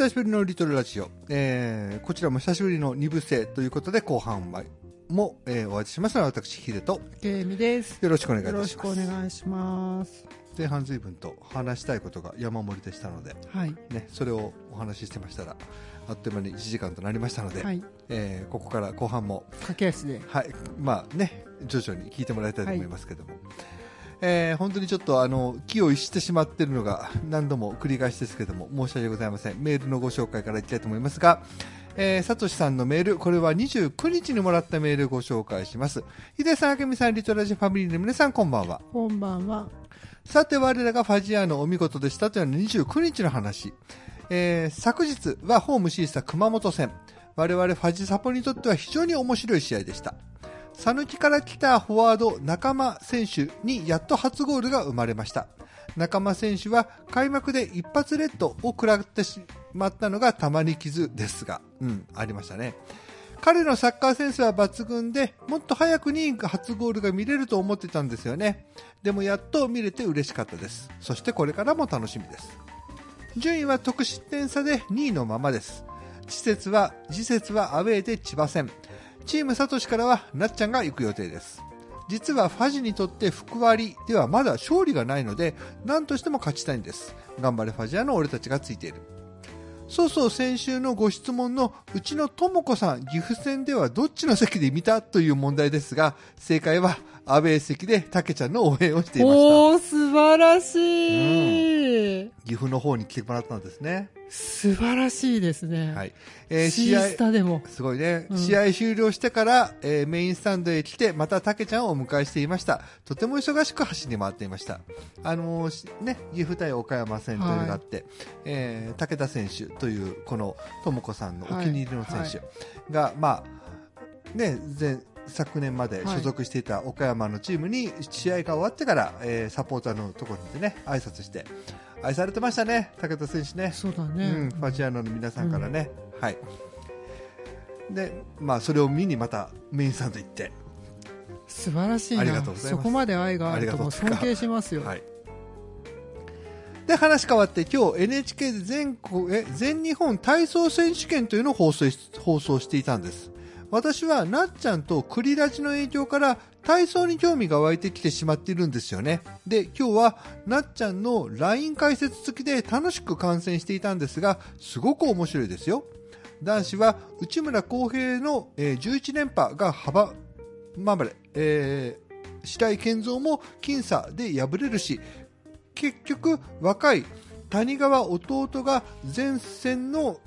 久しぶりのリトルラジオ、こちらも久しぶりの2部制ということで後半も、お会いしますのは私ヒデとケイミです。 よろしくお願いいたします。 よろしくお願いします。 前半随分と話したいことが山盛りでしたので、 はいね、それをお話ししてましたらあっという間に1時間となりましたので、はい、ここから後半も駆け足で、 はい、まあね、徐々に聞いてもらいたいと思いますけども、本当にちょっと気を逸してしまっているのが何度も繰り返しですけども申し訳ございません。メールのご紹介からいきたいと思いますが、さとしさんのメール、これは29日にもらったメールをご紹介します。ヒデさん、あけみさん、リトラジファミリーの皆さん、こんばんは。 こんばんは。 さて、我らがファジアーノお見事でしたというのは29日の話。昨日はホームシーサ熊本戦。我々ファジサポにとっては非常に面白い試合でした。讃岐から来たフォワード仲間選手にやっと初ゴールが生まれました。仲間選手は開幕で一発レッドを食らってしまったのがたまに傷ですが、ありましたね。彼のサッカーセンスは抜群で、もっと早くに初ゴールが見れると思ってたんですよね。でもやっと見れて嬉しかったです。そしてこれからも楽しみです。順位は得失点差で2位のままです。次節はアウェーで千葉戦。チームサトシからはなっちゃんが行く予定です。実はファジにとって福割ではまだ勝利がないので、何としても勝ちたいんです。頑張れファジアの俺たちがついている。そう先週のご質問のうちのともこさん、岐阜戦ではどっちの席で見たという問題ですが、正解はアウェー席でたけちゃんの応援をしていました。 おー、素晴らしい、 岐阜の方に来てもらったんですね。 素晴らしいですね。 はい。 試合スタでもすごいね、試合終了してから、メインスタンドへ来てまたたけちゃんをお迎えしていました。とても忙しく走り回っていました。岐阜対岡山戦というのがあって、武田選手というこのともこさんのお気に入りの選手が、昨年まで所属していた岡山のチームに試合が終わってから、サポーターのところにね挨拶して愛されてましたね、武田選手ね。 そうだね、 ファジアーノの皆さんからね、はい。で、それを見にまたメインスタンド行って素晴らしいな。 ありがとうございます。 そこまで愛があるとも尊敬しますよ。 はい。で、話変わって今日 NHK で全日本体操選手権というのを放送していたんです。私はなっちゃんとクリラジの影響から体操に興味が湧いてきてしまっているんですよね。で、今日はなっちゃんの LINE 解説付きで楽しく観戦していたんですが、すごく面白いですよ。男子は内村航平の、11連覇が白井健三も僅差で敗れるし、結局若い谷川弟が接戦の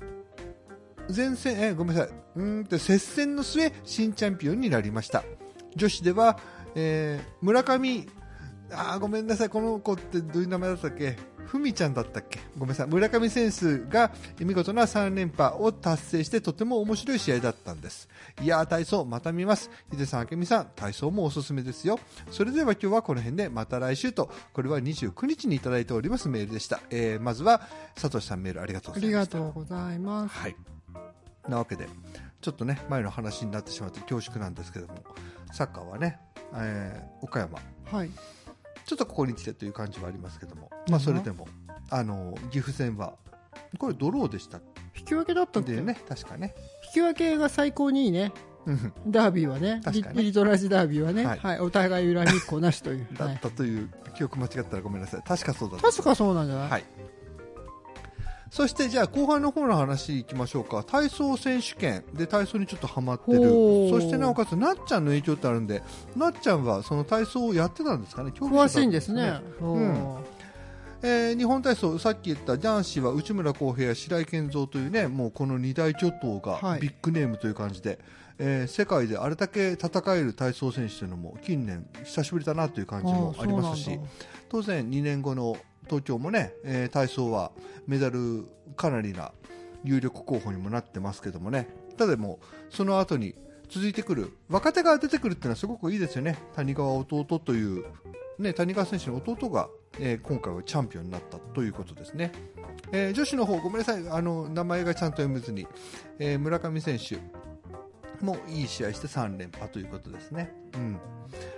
末新チャンピオンになりました。女子では、村上ごめんなさい、この子ってどういう名前だったっけ、ふみちゃんだったっけ、ごめんなさい、村上選手が見事な3連覇を達成してとても面白い試合だったんです。いやー、体操また見ます。ヒデさん、あけみさん、体操もおすすめですよ。それでは今日はこの辺でまた来週と、これは29日にいただいておりますメールでした。まずはさとしさん、メールありがとうございました。 ありがとうございます。 はい。なわけでちょっとね前の話になってしまって恐縮なんですけども、サッカーはね、岡山、 はい、 ちょっとここに来てという感じはありますけども、それでも岐阜戦はこれドローでした。 引き分けだったっけね、確かね。 引き分けが最高にいいね。ダービーはね、リトラジダービーはね、はい、お互い裏日光なしというだったという、記憶間違ったらごめんなさい。確かそうだった。 確かそうなんじゃない？ はい。そしてじゃあ後半の方の話いきましょうか。体操選手権で体操にちょっとハマってる。そしてなおかつなっちゃんの影響ってあるんで、なっちゃんはその体操をやってたんですかね。 詳しいんですね。 日本体操、さっき言った男子は内村航平や白井健三というね、もうこの二大巨頭がビッグネームという感じで、世界であれだけ戦える体操選手というのも近年久しぶりだなという感じもありますし、当然2年後の東京もね、体操はメダルかなりな有力候補にもなってますけどもね。ただもうその後に続いてくる若手が出てくるっていうのはすごくいいですよね。谷川弟という、ね、谷川選手の弟が、今回はチャンピオンになったということですね。女子の方ごめんなさい、名前がちゃんと読めずに、村上選手もいい試合して3連覇ということですね。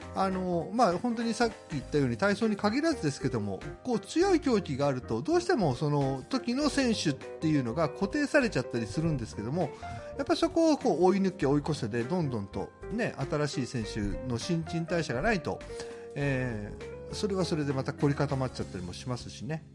本当にさっき言ったように体操に限らずですけども、こう強い競技があるとどうしてもその時の選手っていうのが固定されちゃったりするんですけども、やっぱりそこをこう追い抜け追い越せでどんどんと、ね、新しい選手の新陳代謝がないと、それはそれでまた凝り固まっちゃったりもしますしね、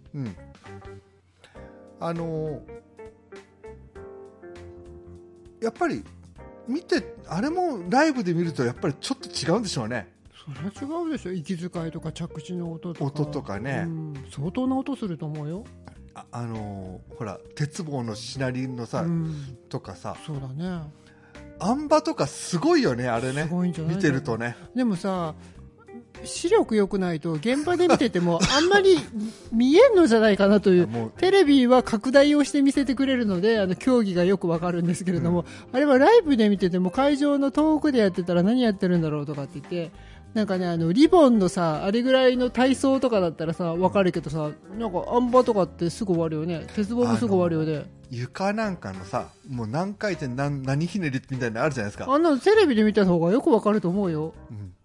やっぱり見てあれもライブで見るとやっぱりちょっと違うんでしょうね。 それは違うでしょ。息遣いとか着地の音とかね、 相当な音すると思うよ。 ほら鉄棒のしなりのさ、とかさ、 そうだね、 あん馬とかすごいよね、あれね、すごいんじゃない？見てるとね。 でもさ、視力良くないと現場で見ててもあんまり見えんのじゃないかなというテレビは拡大をして見せてくれるので競技がよくわかるんですけれども、あれはライブで見てても会場の遠くでやってたら何やってるんだろうとかって言って、なんかね、リボンのさ、あれぐらいの体操とかだったらさわかるけどさ、なんかあん馬とかってすぐ終わるよね。鉄棒もすぐ終わるよね。 床なんかのさ、もう何回転何ひねりみたいなのあるじゃないですか。 あんなのテレビで見た方がよくわかると思うよ。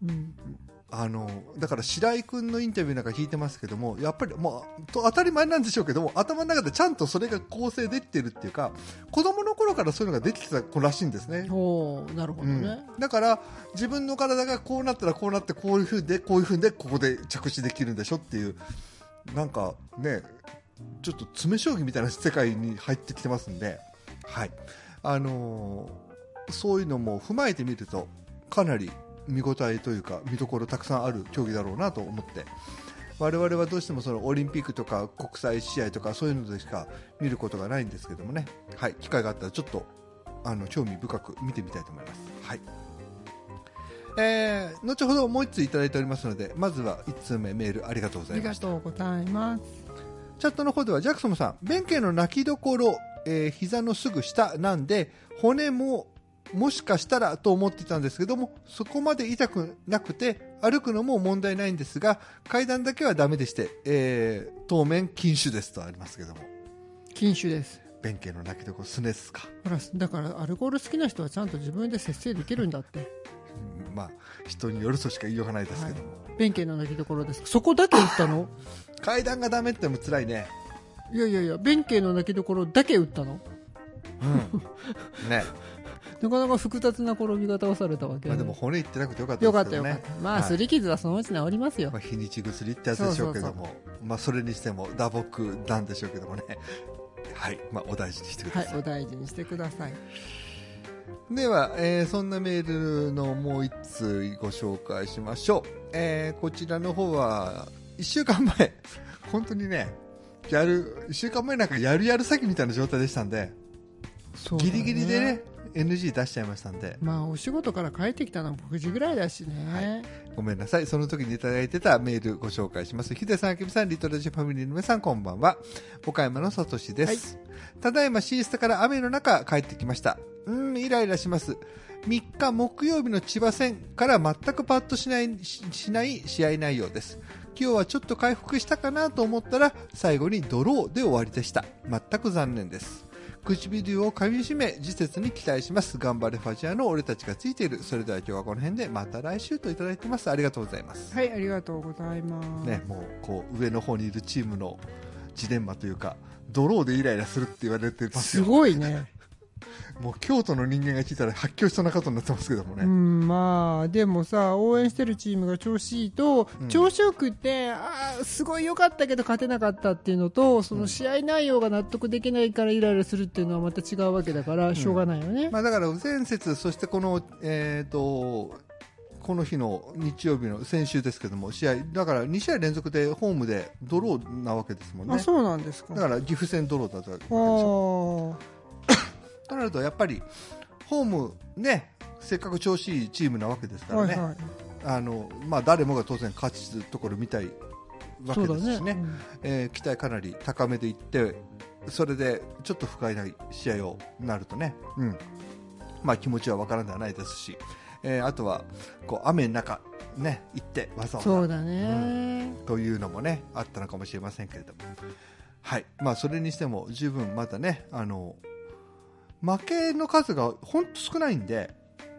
だから白井君のインタビューなんか聞いてますけども、やっぱりもう当たり前なんでしょうけども、頭の中でちゃんとそれが構成できてるっていうか、子供の頃からそういうのができてた子らしいんですね。 なるほどね、 だから自分の体がこうなったらこうなって、こういう風でこういう風でここで着地できるんでしょっていう、なんかね、ちょっと詰将棋みたいな世界に入ってきてますんで、はい、そういうのも踏まえてみるとかなり見応えというか見どころたくさんある競技だろうなと思って、我々はどうしてもそのオリンピックとか国際試合とかそういうのでしか見ることがないんですけどもね、はい、機会があったらちょっと興味深く見てみたいと思います。はい、後ほどもう1通いただいておりますので、まずは1通目メールありがとうございました。 ありがとうございます。 チャットの方ではジャクソムさん、弁慶の泣きどころ、膝のすぐ下なんで骨ももしかしたらと思っていたんですけども、そこまで痛くなくて歩くのも問題ないんですが、階段だけはダメでして、当面禁酒ですとありますけども。 禁酒です。 弁慶の泣きどころスネスか。 ほら、だからアルコール好きな人はちゃんと自分で節制できるんだってまあ人によるとしか言いようがないですけども、 弁慶の泣きどころです。そこだけ打ったの？ 階段がダメっても辛いね。 いや弁慶の泣きどころだけ打ったの？ ねなかなか複雑な転び方をされたわけ、 でも骨いってなくてよかったですけどね。 すり傷はそのうち治りますよ。 日にち薬ってやつでしょうけども、それにしても打撲なんでしょうけどもね。はい、お大事にしてください。 お大事にしてください。 では、そんなメールのもう1通ご紹介しましょう。こちらの方は1週間前本当にね、1週間前なんかやる詐欺みたいな状態でしたんで、ギリギリでねNG 出しちゃいましたんで、 お仕事から帰ってきたのは9時ぐらいだしね、 ごめんなさい。その時にいただいてたメールご紹介します。ヒデさん、あけみさん、リトラジファミリーの皆さん、こんばんは。岡山のさとしです、ただいまシースタから雨の中帰ってきました。イライラします。3日木曜日の千葉戦から全くパッとしない試合内容です。今日はちょっと回復したかなと思ったら最後にドローで終わりでした。全く残念です。唇を噛みしめ次節に期待します。頑張れファジアの俺たちがついている。それでは今日はこの辺でまた来週といただいてます。ありがとうございます。 はい、ありがとうございます、 ね、もうこう上の方にいるチームのジレンマというか、ドローでイライラするって言われてますよ。 すごいねもう京都の人間が聞いたら発狂しそうなことになってますけどもね。 でもさ、応援してるチームが調子いいと、調子よくってすごい良かったけど勝てなかったっていうのと、その試合内容が納得できないからイライラするっていうのはまた違うわけだから、しょうがないよね。 だから前節、そしてこのこの日の日曜日の先週ですけども、試合だから2試合連続でホームでドローなわけですもんね。 そうなんですか。 だから岐阜戦ドローだったわけでしょ。となるとやっぱりホームね、せっかく調子いいチームなわけですからね、誰もが当然勝つところ見たいわけですしね、期待かなり高めでいって、それでちょっと不快な試合をなるとね、気持ちは分からんではないですし、あとはこう雨の中ね行ってわざわざそうだね、 というのもねあったのかもしれませんけれども、はい、それにしても十分まだね負けの数が本当少ないんで、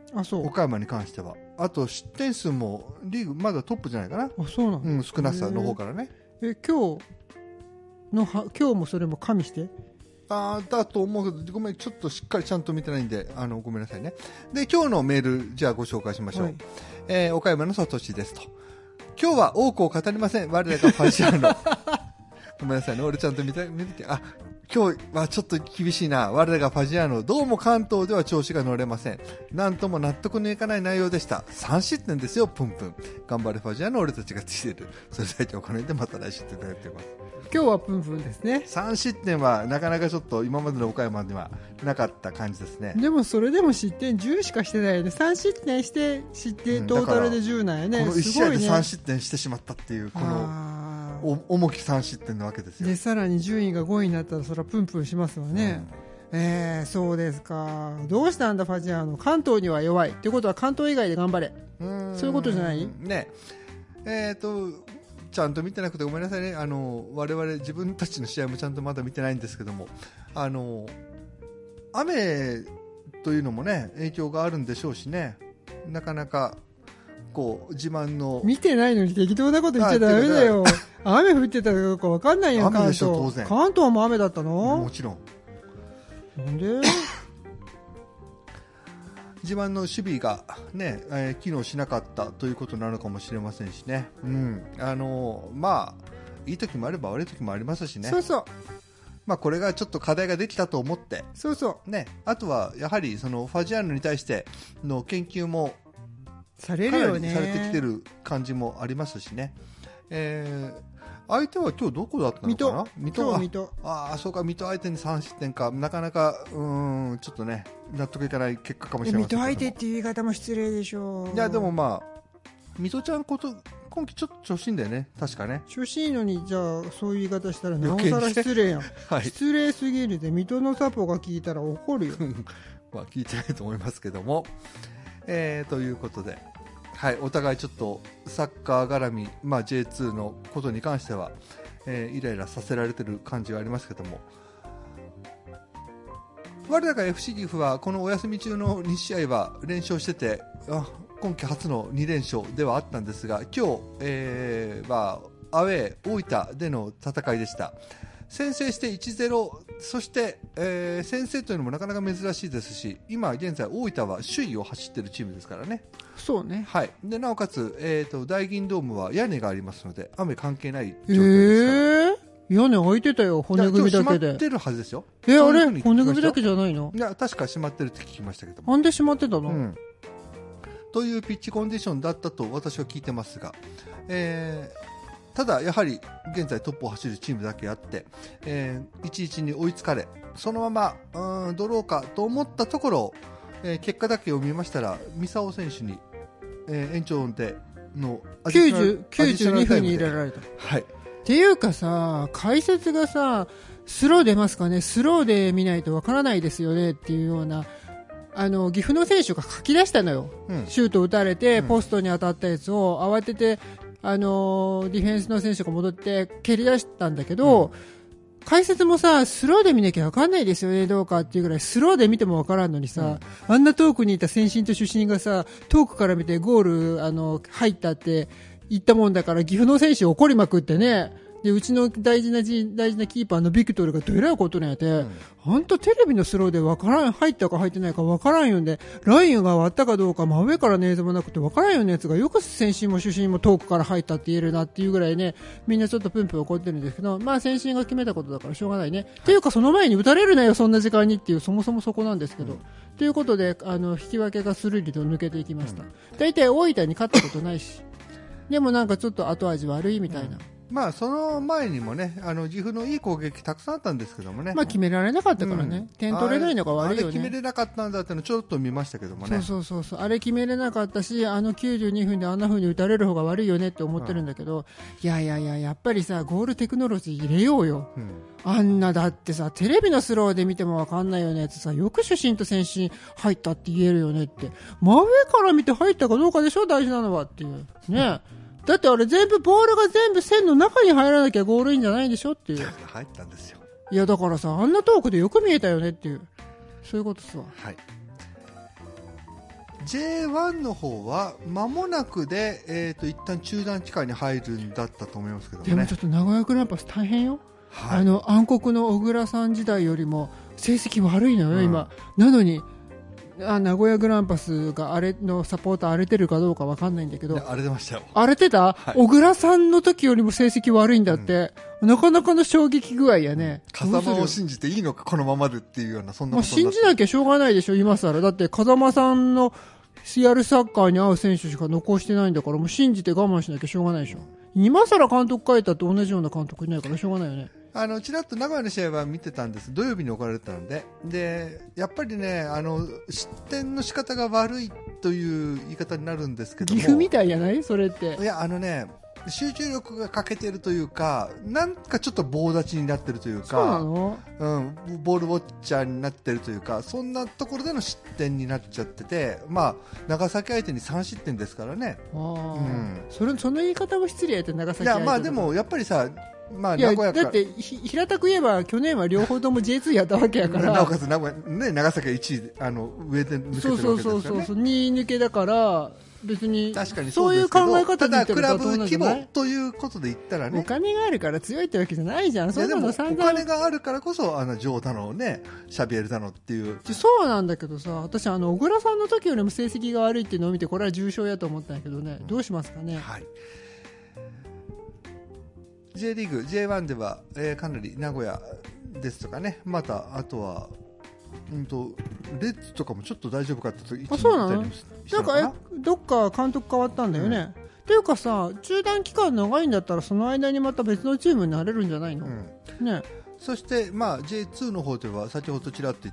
あ、そう。 岡山に関しては。あと失点数もリーグまだトップじゃないかな。 あ、そうなの。 少なさの方からね。 今日もそれも加味して。 だと思うけど、ごめん、ちょっとしっかりちゃんと見てないんで、ごめんなさいね。で、今日のメール、じゃあご紹介しましょう。はい、岡山の里地ですと。今日は多くを語りません。我らがファジアーノ。ごめんなさいね、俺ちゃんと見て、今日はちょっと厳しいな。我らがファジアーノ、どうも関東では調子が乗れません。なんとも納得のいかない内容でした。3失点ですよ、プンプン。頑張れファジアーノ、俺たちがついてる。それだけお金でまた来週ってやってます。 今日はプンプンですね。 3失点はなかなかちょっと今までの岡山にはなかった感じですね。 でもそれでも失点10しかしてないよね。3失点して失点トータルで10なんやね。 この1試合で3失点してしまったっていう、この重き3失点なわけですよ。 でさらに順位が5位になったらそれはプンプンしますわね。そうですか。どうしたんだファジアーノ。関東には弱いってことは関東以外で頑張れ。そういうことじゃないね。ちゃんと見てなくてごめんなさいね。我々自分たちの試合もちゃんとまだ見てないんですけども、雨というのもね影響があるんでしょうしね。なかなかこう自慢の見てないのに適当なこと言っちゃダメだよ。雨降ってたかどうか分かんないやん。 雨でしょ当然。 関東も雨だったの？ もちろん。 なんで？ 自慢の守備が、ね機能しなかったということなのかもしれませんしね、まあいい時もあれば悪い時もありますしね。 そうそう、 まあ、これがちょっと課題ができたと思って、 そうそう、 ね、あとはやはりそのファジアーノに対しての研究もされるよね。 されてきてる感じもありますしね。相手は今日どこだったのかな。 水戸。 そうか、水戸相手に3失点か。なかなかちょっとね納得いかない結果かもしれませんけども。 水戸相手っていう言い方も失礼でしょう。 いやでもまあ水戸ちゃん今季ちょっと調子いいんだよね、確かね。 調子いいのに、じゃあそういう言い方したらなおさら失礼やん。はい、失礼すぎるで、水戸のサポが聞いたら怒るよ。 まあ聞いてないと思いますけども、ということで、はい、お互いちょっとサッカー絡み、J2 のことに関しては、イライラさせられてる感じがありますけども、我らが FC 岐阜はこのお休み中の2試合は連勝してて、今季初の2連勝ではあったんですが、今日、アウェー大分での戦いでした。先制して 1-0、そして、先制というのもなかなか珍しいですし、今現在大分は首位を走っているチームですからね。 そうね。 はい。でなおかつ、大銀ドームは屋根がありますので雨関係ない状態ですから。 屋根開いてたよ、骨組みだけで。 閉まってるはずですよ。 あれ骨組みだけじゃないの？ いや、確か閉まってるって聞きましたけども。 なんで閉まってたの？ というピッチコンディションだったと私は聞いてますが、ただやはり現在トップを走るチームだけあって、1-1に追いつかれ、そのままドローかと思ったところ、結果だけを見ましたら三沢選手に、延長での 92分に入れられた。 はい。 っていうかさ、解説がさ、スロー出ますかね、スローで見ないとわからないですよねっていうような、岐阜の選手が書き出したのよ、シュート打たれて、ポストに当たったやつを慌てて、ディフェンスの選手が戻って蹴り出したんだけど、解説もさ、スローで見なきゃわかんないですよね、どうかっていうぐらい、スローで見てもわからんのにさ、あんな遠くにいた先進と主審がさ、遠くから見てゴール、入ったって言ったもんだから、岐阜の選手怒りまくってね、で、うちの大事なキーパーのビクトルがどえらいことなんやて、あんたテレビのスローでわからん、入ったか入ってないかわからんよね、ラインが割ったかどうか真上からねえぞもなくてわからんよねやつが、よく先進も主審も遠くから入ったって言えるなっていうぐらいね、みんなちょっとプンプン怒ってるんですけど、先進が決めたことだからしょうがないね。っていうかその前に打たれるなよ、そんな時間にっていう、そもそもそこなんですけど。ということで、引き分けがスルリと抜けていきました。大体大分に勝ったことないし。でもなんかちょっと後味悪いみたいな。 その前にもね、岐阜のいい攻撃たくさんあったんですけどもね。 決められなかったからね。点取れないのが悪いよね。 あれ決めれなかったんだってのちょっと見ましたけどもね。 そう。あれ決めれなかったし、92分であんな風に打たれる方が悪いよねって思ってるんだけど、いや、やっぱりさ、ゴールテクノロジー入れようよ。あんなだってさ、テレビのスローで見てもわかんないよねってさ、よく主審と先進入ったって言えるよねって。真上から見て入ったかどうかでしょ、大事なのはっていう。ね。だってあれボールが全部線の中に入らなきゃゴールインじゃないでしょっていう。 入ったんですよ。 いやだからさ、あんな遠くでよく見えたよねっていう、そういうことさ。 はい。 J1 の方は間もなくで、一旦中断期間に入るんだったと思いますけどね。 でもちょっと名古屋グランパス大変よ、 はい、 暗黒の小倉さん時代よりも成績悪いのよ、今。なのに名古屋グランパスがあれのサポーター荒れてるかどうか分かんないんだけど、 荒れてましたよ。 荒れてた、 はい、 小倉さんの時よりも成績悪いんだって、なかなかの衝撃具合やね。 風間を信じていいのかこのままでっていうような、そんなことになって、 信じなきゃしょうがないでしょ今更。だって風間さんのやるサッカーに合う選手しか残してないんだから、もう信じて我慢しなきゃしょうがないでしょ。今更監督変えたって同じような監督いないからしょうがないよね。 ちらっと名古屋の試合は見てたんです。土曜日に行われてたので、やっぱりね、失点の仕方が悪いという言い方になるんですけども、 岐阜みたいじゃないそれって。 いや、集中力が欠けてるというか、なんかちょっと棒立ちになってるというか、 そうなの？ ボールウォッチャーになってるというか、そんなところでの失点になっちゃってて、長崎相手に3失点ですからね。その言い方も失礼やって、長崎相手。 いや、でもやっぱりさ、 いやだって平たく言えば去年は両方とも J2 やったわけやからなおかつ長崎が1位上で抜けてるわけですからね。 そう2位抜けだから別に確かにそういう考え方で言ってるただクラブ規模ということで言ったらね、 お金があるから強いってわけじゃないじゃん。 そんなの散々お金があるからこそジョーだのね、シャビエルだのっていう。 そうなんだけどさ、私小倉さんの時よりも成績が悪いっていうのを見て、これは重症やと思ったんだけどね、どうしますかね。 はい、J リーグ J1 では、かなり名古屋ですとかね、またあとはレッズとかもちょっと大丈夫かって言ってそうなの？なんかどっか監督変わったんだよね。っていうかさ、中断期間長いんだったらその間にまた別のチームになれるんじゃないの？ね。 そして、J2 の方では先ほどちらっと言った、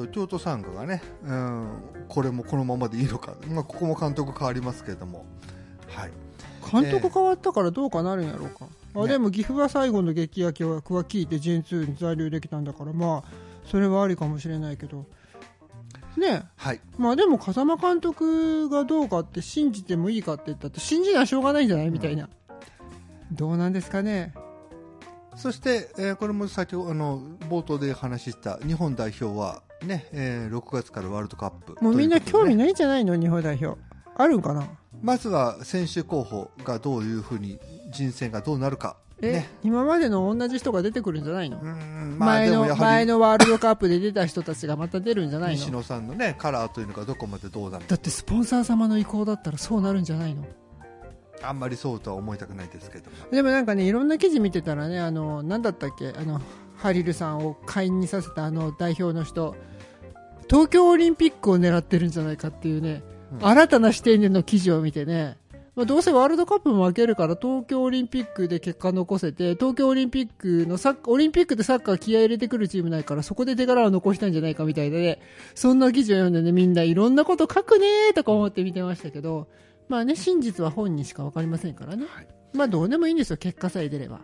京都サンガがね、これもこのままでいいのか、ここも監督変わりますけれども、はい、 監督変わったからどうかなるんやろうか。でも岐阜は最後の激焼きは聞いて J2 に残留できたんだから、それはありかもしれないけどね。 はい、 でも風間監督がどうかって信じてもいいかって言ったって信じなしょうがないんじゃないみたいな、どうなんですかね。 そして、これも先ほど冒頭で話した日本代表はね、6月からワールドカップ、 もうみんな興味ないんじゃないの？日本代表あるんかな。 まずは選手候補がどういうふうに、人選がどうなるか、ね、 今までの同じ人が出てくるんじゃないの？ 前のワールドカップで出た人たちがまた出るんじゃないの？ 西野さんの、ね、カラーというのがどこまでどうなる。 だってスポンサー様の意向だったらそうなるんじゃないの？ あんまりそうとは思いたくないですけど。 でもなんかね、いろんな記事見てたらね、なんだったっけ、ハリルさんを会員にさせた代表の人、東京オリンピックを狙ってるんじゃないかっていうね、新たな視点での記事を見てね、どうせワールドカップも負けるから東京オリンピックで結果残せて、東京オリンピックでサッカー気合い入れてくるチームないから、そこで手柄を残したいんじゃないかみたいでね、そんな記事を読んでね、みんないろんなこと書くねーとか思って見てましたけど、真実は本人しか分かりませんからね、どうでもいいんですよ、結果さえ出れば。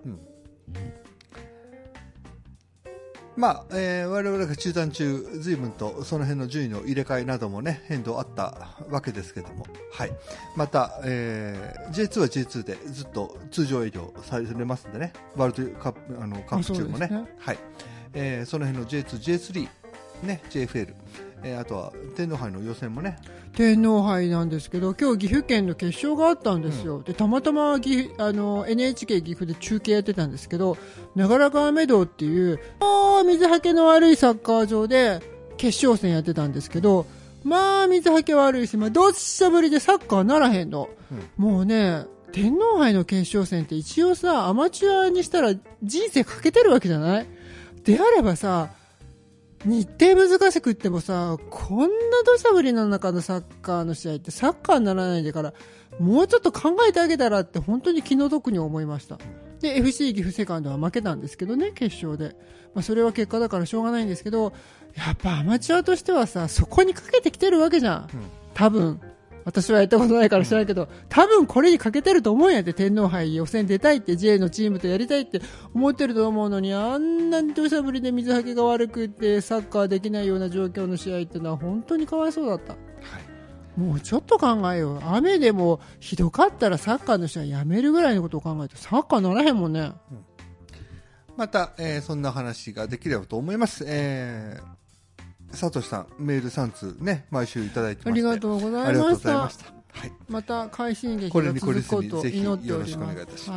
我々が中断中、随分とその辺の順位の入れ替えなどもね、変動あったわけですけども、はい、また、J2 は J2 でずっと通常営業されますんでね、ワールドカップカップ中もね、はい、その辺の J2、J3、ね、JFL、あとは天皇杯の予選もね、 天皇杯なんですけど、今日岐阜県の決勝があったんですよ。でたまたまNHK 岐阜で中継やってたんですけど、長良川メドウっていう水はけの悪いサッカー場で決勝戦やってたんですけど、水はけ悪いし、どっしゃぶりでサッカーならへんの、もうね、天皇杯の決勝戦って一応さ、アマチュアにしたら人生かけてるわけじゃない？であればさ、日程難しくってもさ、こんな土砂降りの中のサッカーの試合ってサッカーにならないんだから、もうちょっと考えてあげたらって本当に気の毒に思いました。で FC 岐阜セカンドは負けたんですけどね、決勝で、それは結果だからしょうがないんですけど、やっぱアマチュアとしてはさ、そこにかけてきてるわけじゃん、多分。私はやったことないから知らないけど、多分これにかけてると思うんやって。天皇杯予選出たいって J のチームとやりたいって思ってると思うのに、あんなに土砂降りで水はけが悪くってサッカーできないような状況の試合ってのは本当にかわいそうだった、もうちょっと考えよう。雨でもひどかったらサッカーの試合やめるぐらいのことを考えて、サッカーならへんもんね、 また、そんな話ができればと思います。 サトシさんメール3通ね毎週いただいてましてありがとうございました。 ありがとうございました。はい、 また快進撃これが続に懲りずくことをにぜひ祈っておりよろしくお願いいたます。 します、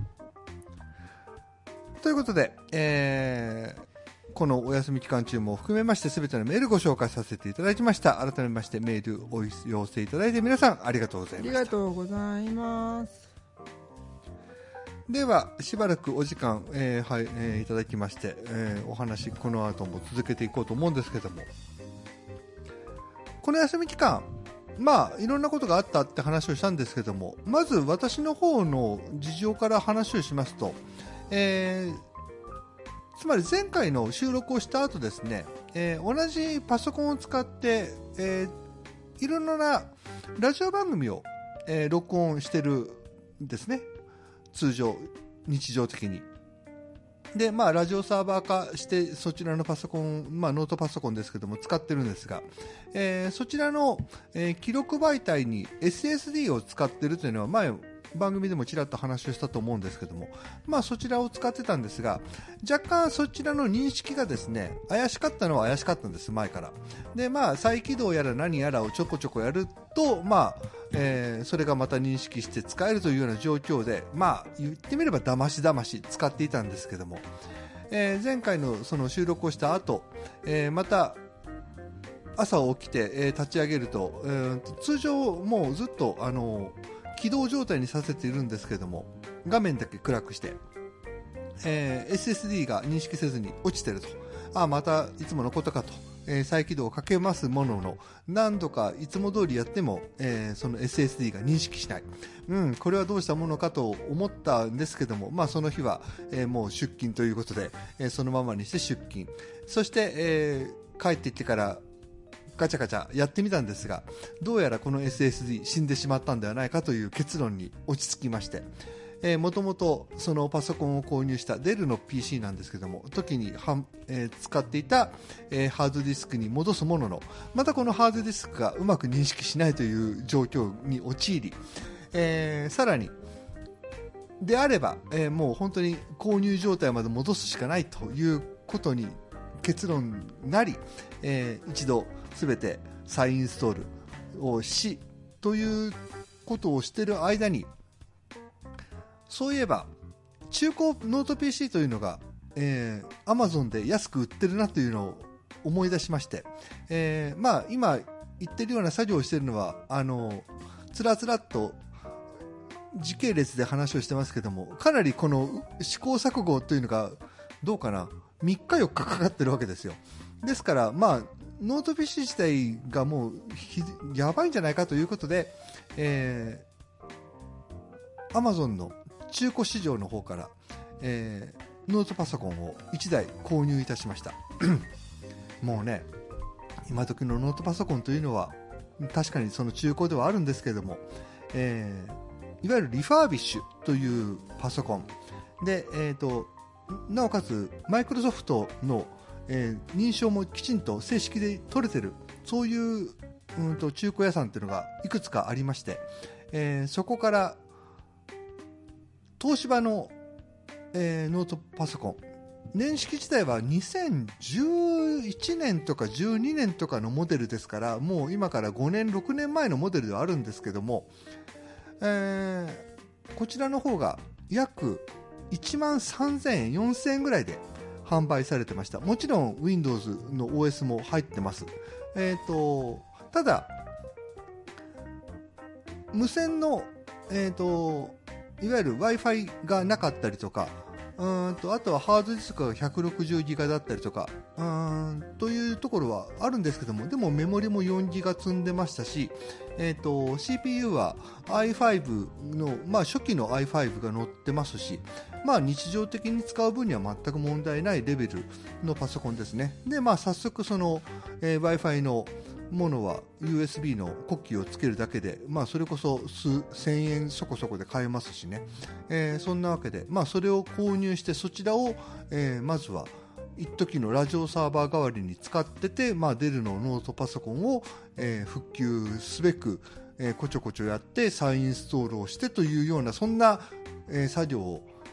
ということで、このお休み期間中も含めまして全てのメールご紹介させていただきました。改めましてメールお寄せいただいて皆さんありがとうございました。 ありがとうございます。 ではしばらくお時間、いただきまして、お話この後も続けていこうと思うんですけども、この休み期間いろんなことがあったって話をしたんですけども、まず私の方の事情から話をしますと、つまり前回の収録をした後ですね、同じパソコンを使って、いろんなラジオ番組を、録音してるんですね。通常日常的にで、ラジオサーバー化してそちらのパソコン、ノートパソコンですけども使ってるんですが、そちらの、記録媒体に SSD を使ってるというのは前番組でもちらっと話をしたと思うんですけども、そちらを使ってたんですが、若干そちらの認識がですね怪しかったのは怪しかったんです、前から。で再起動やら何やらをちょこちょこやるとそれがまた認識して使えるというような状況で、言ってみればだましだまし使っていたんですけども、前回のその収録をした後、また朝起きて、立ち上げると、通常もうずっと起動状態にさせているんですけども、画面だけ暗くして、SSD が認識せずに落ちてると、またいつものことかと、再起動をかけますものの、何度かいつも通りやっても、その SSD が認識しない、これはどうしたものかと思ったんですけども、その日は、もう出勤ということで、そのままにして出勤、そして、帰ってきてからガチャガチャやってみたんですが、どうやらこの SSD 死んでしまったんではないかという結論に落ち着きまして、もともとそのパソコンを購入したデルの PC なんですけども、時に使っていた、ハードディスクに戻すものの、またこのハードディスクがうまく認識しないという状況に陥り、さらにであれば、もう本当に購入状態まで戻すしかないということに結論なり、一度すべて再インストールをしということをしている間に、そういえば中古ノート PC というのが、Amazon で安く売ってるなというのを思い出しまして、今言ってるような作業をしているのはつらつらっと時系列で話をしてますけども、かなりこの試行錯誤というのがどうかな3日4日かかってるわけですよ。ですからノート PC 自体がもうやばいんじゃないかということで、Amazon の中古市場の方から、ノートパソコンを1台購入いたしましたもうね、今時のノートパソコンというのは確かにその中古ではあるんですけれども、いわゆるリファービッシュというパソコンで、なおかつマイクロソフトの、認証もきちんと正式で取れてる、そういう、中古屋さんというのがいくつかありまして、そこから東芝の、ノートパソコン、年式自体は2011年とか12年とかのモデルですから、もう今から5年6年前のモデルではあるんですけども、こちらの方が約1万3000円4000円ぐらいで販売されてました。もちろん Windows の OS も入ってます。ただ無線の、いわゆる Wi-Fi がなかったりとか、あとはハードディスクが160ギガだったりとかというところはあるんですけども、でもメモリも4ギガ積んでましたし、CPU は i5 の、初期の i5 が載ってますし、日常的に使う分には全く問題ないレベルのパソコンですね。で、早速その、Wi-Fi のものは USB のコッキーをつけるだけで、それこそ数千円そこそこで買えますしね、そんなわけで、それを購入してそちらを、まずは一時のラジオサーバー代わりに使ってて、デルのノートパソコンを、復旧すべく、こちょこちょやって再インストールをしてというような、そんな、作業を、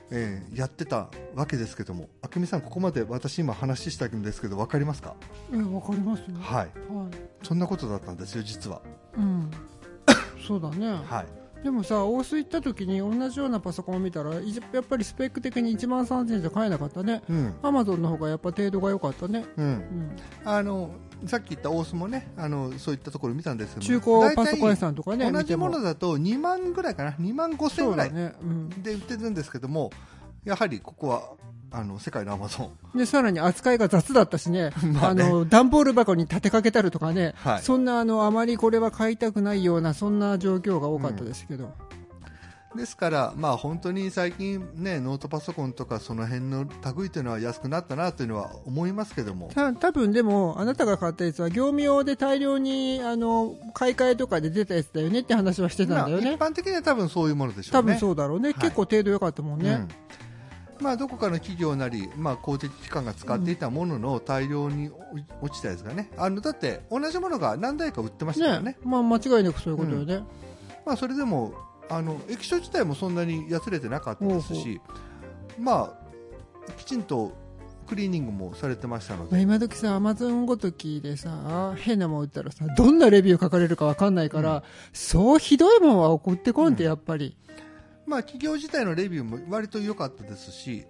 やってたわけですけども、あくみさん、ここまで私今話したんですけど分かりますか？ 分かりますよ、 はい、そんなことだったんですよ実は。 そうだね、 はい、 でもさ、大須行った時に同じようなパソコンを見たらやっぱりスペック的に1万3000円じゃ買えなかったね。アマゾンの方がやっぱ程度が良かったね。 さっき言った大須もね、そういったところ見たんですけど、 中古パソコン屋さんとかね、 同じものだと2万ぐらいかな、2万5千ぐらいで売ってるんですけども、やはりここは世界のアマゾンで、さらに扱いが雑だったしね、段ボール箱に立てかけたるとかね、そんなあまりこれは買いたくないようなそんな状況が多かったですけど、 ですから、本当に最近、ね、ノートパソコンとかその辺の類というのは安くなったなというのは思いますけども、 多分でもあなたが買ったやつは業務用で大量に買い替えとかで出たやつだよねって話はしてたんだよね。 一般的には多分そういうものでしょうね。 多分そうだろうね、結構程度良かったもんね。 どこかの企業なり、公的機関が使っていたものの大量に落ちたやつがね、だって同じものが何台か売ってましたからね。 間違いなくそういうことよね。 それでも液晶自体もそんなにやつれてなかったですし、きちんとクリーニングもされてましたので、 今時さ、アマゾンごときでさ、変なもん売ったらさ、どんなレビュー書かれるか分かんないから、そうひどいもんは送ってこんって、やっぱり。 企業自体のレビューも割と良かったですし、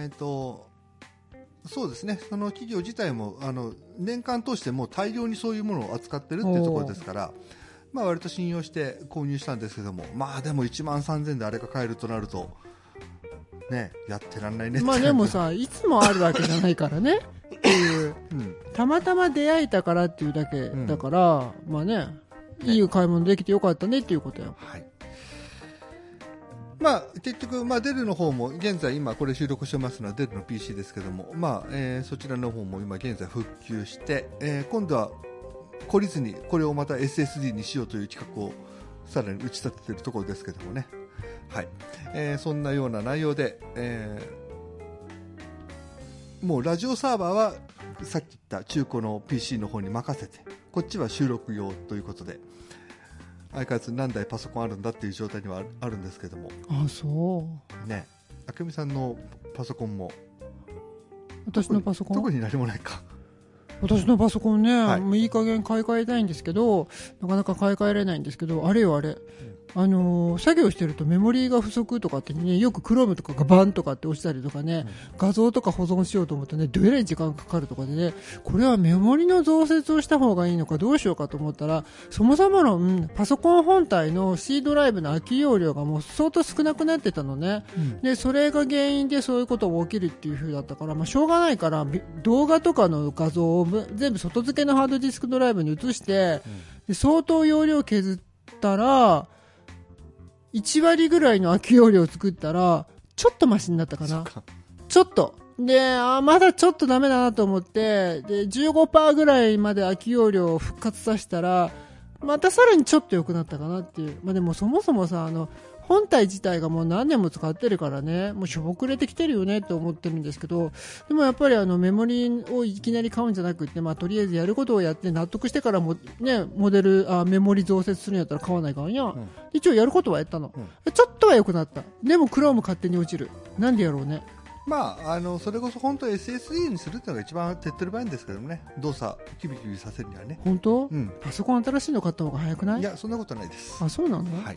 そうですね、その企業自体も年間通しても大量にそういうものを扱ってるっていうところですから、割と信用して購入したんですけども、でも1万3000であれが買えるとなるとね、やってらんないねって。 でもさ、いつもあるわけじゃないからねっていう、たまたま出会えたからっていうだけだから、いい買い物できてよかったねっていうことよ。 結局、デルの方も現在今これ収録してますのはデルの PC ですけども、そちらの方も今現在復旧して、今度は懲りずにこれをまた SSD にしようという企画をさらに打ち立てているところですけどもね、そんなような内容で、もうラジオサーバーはさっき言った中古の PC の方に任せて、こっちは収録用ということで、相変わらず何台パソコンあるんだっていう状態にはあるんですけども。 そうね、あくみさんのパソコンも。 私のパソコン特に何もないか。 私のパソコンね、もういい加減買い替えたいんですけど、なかなか買い替えれないんですけど、あれよあれ、作業してるとメモリーが不足とかってね、よく Chrome とかがバンとかって落ちたりとかね、画像とか保存しようと思ってね、どれだけ時間かかるとかでね、これはメモリの増設をした方がいいのかどうしようかと思ったら、そもそもの、パソコン本体の C ドライブの空き容量がもう相当少なくなってたのね、でそれが原因でそういうことが起きるっていう風だったから、しょうがないから動画とかの画像を全部外付けのハードディスクドライブに移して、で相当容量削ったら1割ぐらいの空き容量を作ったらちょっとマシになったかな。ちょっとで、まだちょっとダメだなと思って、で 15% ぐらいまで空き容量を復活させたらまたさらにちょっと良くなったかなっていう。でもそもそもさ、本体自体がもう何年も使ってるからね、もうしょぼくれてきてるよねって思ってるんですけど、でもやっぱりメモリをいきなり買うんじゃなくて、とりあえずやることをやって納得してからもね、メモリ増設するんやったら買わないからや、一応やることはやったの、ちょっとは良くなった。でも Chrome 勝手に落ちる。なんでやろうね。 それこそ本当 SSD にするっていうのが一番手っ取り早いんですけどね、動作キビキビさせるにはね。 本当？パソコン新しいの買った方が早くない？ いや、そんなことないです。 そうなの？ はい。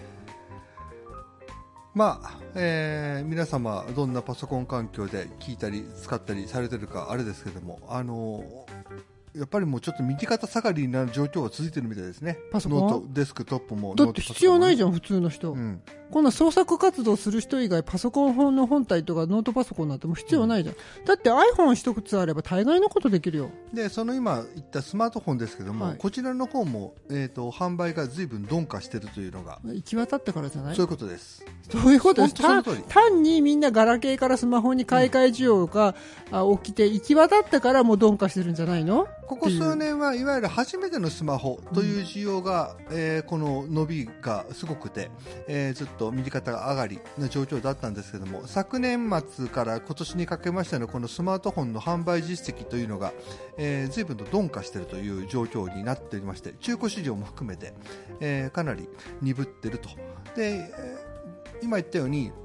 皆様どんなパソコン環境で聞いたり使ったりされてるかあれですけども、やっぱりもうちょっと右肩下がりになる状況が続いてるみたいですね。 パソコンノートデスクトップも。 だって必要ないじゃん普通の人、こんな創作活動する人以外パソコンの本体とかノートパソコンなんてもう必要ないじゃん、だって iPhone 一つあれば大概のことできるよ。 でその今言ったスマートフォンですけども、こちらの方も、販売が随分鈍化しているというのが行き渡ってからじゃない？ そういうことです。 そういうことです。単にみんなガラケーからスマホに買い替え需要が起きて行き渡ってからもう鈍化してるんじゃないの？ ここ数年はいわゆる初めてのスマホという需要が、この伸びがすごくて、ずっと右肩上がりの状況だったんですけども、昨年末から今年にかけましてのこのスマートフォンの販売実績というのが、随分と鈍化しているという状況になっておりまして、中古市場も含めて、かなり鈍っていると。で今言ったように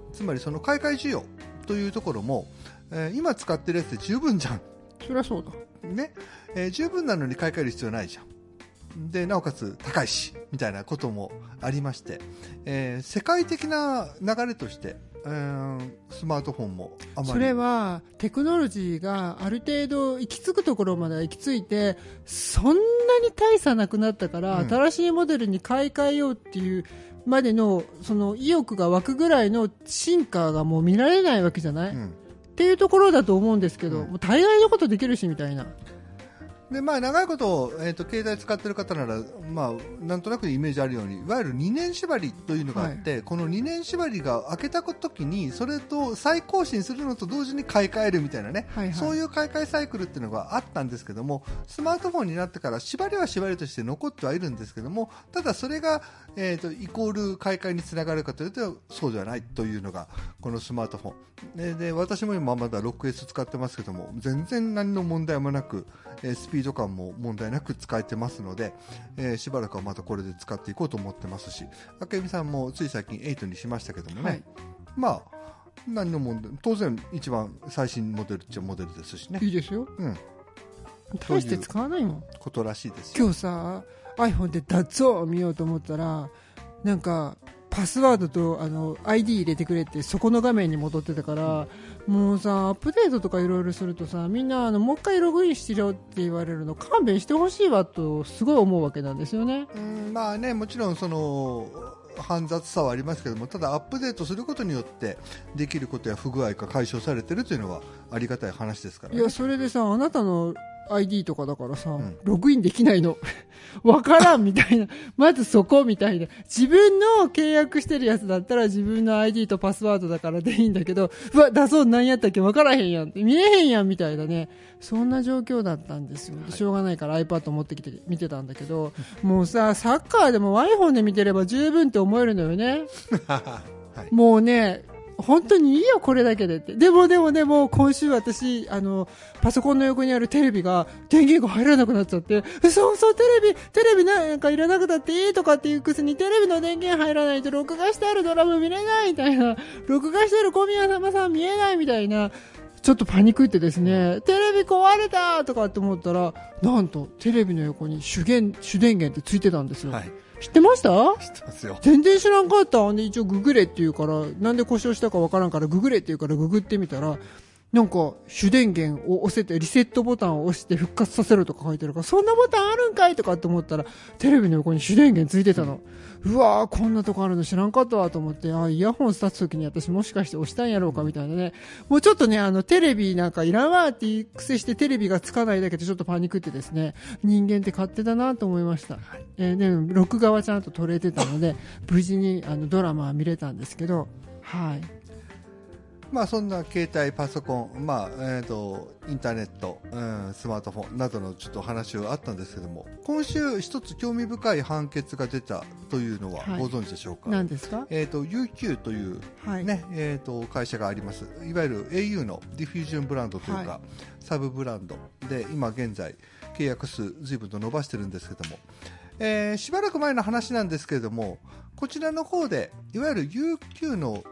つまりその買い替え需要というところも、今使ってるやつで十分じゃん。 そりゃそうだ。 ね、十分なのに買い替える必要ないじゃん。で、なおかつ高いし、みたいなこともありまして、世界的な流れとして、スマートフォンもあまり。 それはテクノロジーがある程度行き着くところまでは行き着いて、そんなに大差なくなったから、新しいモデルに買い替えようっていうまでのその意欲が湧くぐらいの進化がもう見られないわけじゃない、っていうところだと思うんですけど、もう大概のことできるしみたいな。 で、まあ、長いこと、携帯使ってる方なら、まあ、なんとなくイメージあるように、いわゆる2年縛りというのがあって、この2年縛りが明けた時に、それと再更新するのと同時に買い替えるみたいなね、そういう買い替えサイクルっていうのがあったんですけども、スマートフォンになってから縛りは縛りとして残ってはいるんですけども、ただそれが、イコール買い替えにつながるかというと、そうではないというのが、このスマートフォン。で、私も今まだ 6S 使ってますけども、全然何の問題もなく、スピード感も問題なく使えてますので、しばらくはまたこれで使っていこうと思ってますし、明美さんもつい最近8にしましたけどもね、まあ何の問題、当然一番最新モデルっちゃモデルですしね。 いいですよ、大して使わないもん。 ことらしいですよ。 今日さ iPhone でダッツを見ようと思ったら、なんかパスワードとID 入れてくれってそこの画面に戻ってたから、もうさアップデートとかいろいろするとさ、みんなもう一回ログインしろって言われるの勘弁してほしいわとすごい思うわけなんですよね。 まあね、もちろんその煩雑さはありますけども、ただアップデートすることによってできることや不具合が解消されているというのはありがたい話ですからね。 いや、それでさ、あなたの ID とかだからさ、ログインできないのわからんみたいなまずそこみたいな。自分の契約してるやつだったら自分の ID とパスワードだからでいいんだけど、うわ、だそう何やったっけわからへんやんって、見えへんやんみたいなね、そんな状況だったんですよ。しょうがないから iPad 持ってきて見てたんだけど、もうさ、サッカーでも iPhone で見てれば十分って思えるのよねもうね、本当にいいよこれだけでって。でも今週私パソコンの横にあるテレビが電源が入らなくなっちゃって、そうテレビなんかいらなくたっていいとかっていうくせに、テレビの電源入らないと録画してあるドラマ見れないみたいな、録画してある小宮山さん見えないみたいな、ちょっとパニックってですね、テレビ壊れたとかって思ったら、なんとテレビの横に主電源ってついてたんですよ。知ってました？ 知ってますよ。 全然知らんかった。で一応ググれって言うから、なんで故障したかわからんからググれって言うからググってみたら、なんか主電源を押せてリセットボタンを押して復活させるとか書いてるから、そんなボタンあるんかいとかって思ったら、テレビの横に主電源ついてたの。うわー、こんなとこあるの知らんかったわと思って、イヤホン立つ時に私もしかして押したんやろうかみたいなね。もうちょっとね、テレビなんかいらんわっていう癖してテレビがつかないだけでちょっとパニックってですね、人間って勝手だなと思いました。でも録画はちゃんと撮れてたので無事にドラマは見れたんですけど、はい。 まあ、そんな携帯、パソコン、まあインターネット、スマートフォンなどのちょっと話があったんですけども、今週一つ興味深い判決が出たというのはご存知でしょうか？ 何ですか UQ という、ね、会社があります。いわゆる au のディフュージョンブランドというか、サブブランドで今現在契約数ずいぶんと伸ばしてるんですけども、しばらく前の話なんですけれども、こちらの方でいわゆる UQ の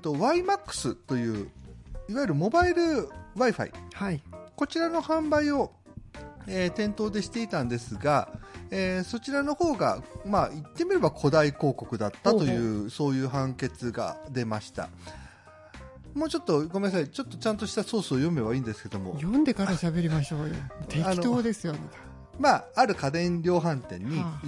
YMAX といういわゆるモバイル Wi-Fi、こちらの販売を、店頭でしていたんですが、そちらの方が、まあ、言ってみれば古代広告だったというそういう判決が出ました。もうちょっとごめんなさい、ちょっとちゃんとしたソースを読めばいいんですけども、 読んでから喋りましょうよ。適当ですよね。 まあ、ある家電量販店に行って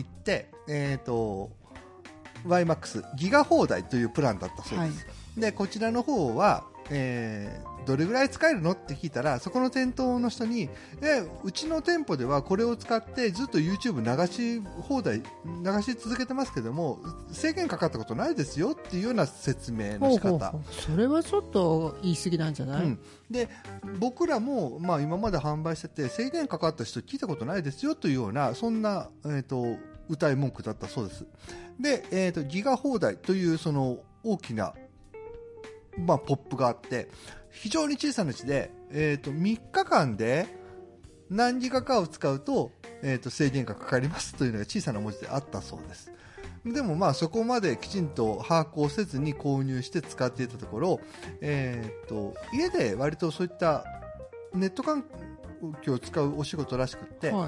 、YMAX ギガ放題というプランだったそうです。でこちらの方は、どれぐらい使えるのって聞いたら、そこの店頭の人に、うちの店舗ではこれを使ってずっと YouTube 流し放題流し続けてますけども、制限かかったことないですよっていうような説明の仕方。 それはちょっと言い過ぎなんじゃない？ で僕らも、まあ、今まで販売してて制限かかった人聞いたことないですよというような、そんな、歌い文句だったそうです。で、ギガ放題というその大きな、まあ、ポップがあって、非常に小さな字で、3日間で何ギガかを使うと、制限がかかりますというのが小さな文字であったそうです。 でもまあそこまできちんと把握をせずに購入して使っていたところ、家で割とそういったネット環境を使うお仕事らしくって、はい、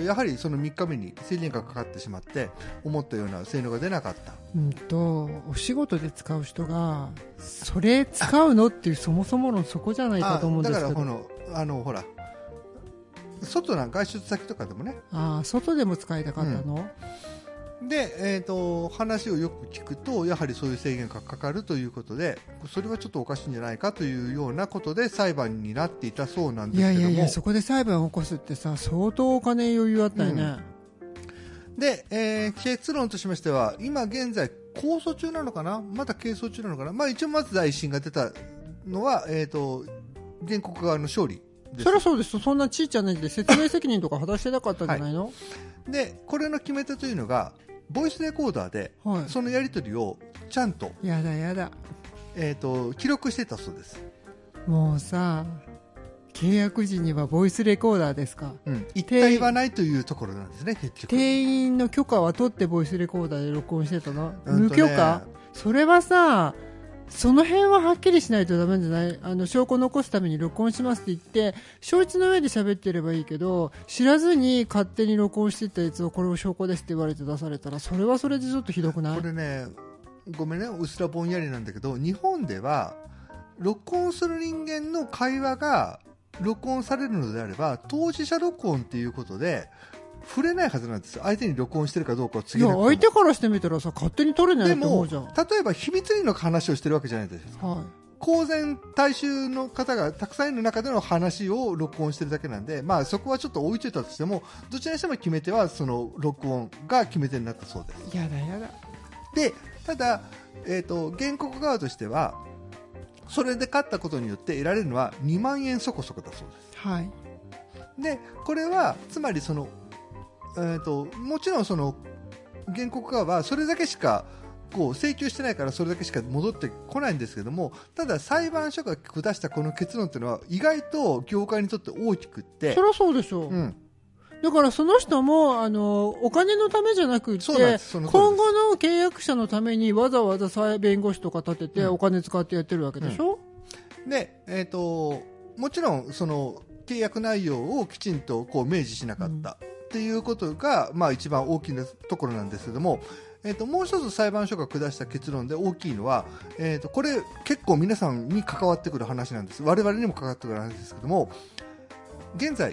やはりその3日目に制限がかかってしまって思ったような性能が出なかった。 お仕事で使う人がそれ使うのっていうそもそものそこじゃないかと思うんですけど。 だからほら外な外出先とかでもね、 外でも使いたかったの、 で、話をよく聞くとやはりそういう制限がかかるということで、それはちょっとおかしいんじゃないかというようなことで裁判になっていたそうなんですけども、 いやそこで裁判を起こすってさ、相当お金余裕あったよね、 で、結論としましては今現在控訴中なのかな、まだ係争中なのかな、一応まず第一審が出たのは、原告側の勝利です。 そりゃそうです。そんなちいちゃなで説明責任とか果たしてなかったんじゃないの、 でこれの決め手というのがボイスレコーダーで、そのやり取りをちゃんとやだ、 記録してたそうです。 もうさ、契約時にはボイスレコーダーですか、 一体言わないというところなんですね。結局店員の許可は取ってボイスレコーダーで録音してたの、無許可、それはさ、その辺ははっきりしないとダメじゃない。証拠を残すために録音しますって言って承知の上で喋ってればいいけど、知らずに勝手に録音していったやつをこれを証拠ですって言われて出されたら、それはそれでちょっとひどくない？ これね、ごめんね、うすらぼんやりなんだけど、日本では録音する人間の会話が録音されるのであれば当事者録音っていうことで触れないはずなんですよ。相手に録音してるかどうかを告げなくても。 相手からしてみたらさ、勝手に取れないって思うじゃん。 でも例えば秘密裏の話をしてるわけじゃないですか、公然大衆の方がたくさんいる中での話を録音してるだけなんで、そこはちょっと置いといたとしても、どちらにしても決め手はその録音が決め手になったそうです。 やだで、ただ、原告側としてはそれで勝ったことによって得られるのは2万円そこそこだそうです。でこれはつまりそのもちろんその原告側はそれだけしか請求してないからそれだけしか戻ってこないんですけども、ただ裁判所が下したこの結論というのは意外と業界にとって大きくって、 そりゃそうでしょう、だからその人もお金のためじゃなくて今後の契約者のためにわざわざ弁護士とか立ててお金使ってやってるわけでしょ、 で、もちろんその契約内容をきちんと明示しなかったっていうことが、一番大きなところなんですけども、もう一つ裁判所が下した結論で大きいのは、これ結構皆さんに関わってくる話なんです。我々にも関わってくる話ですけども、現在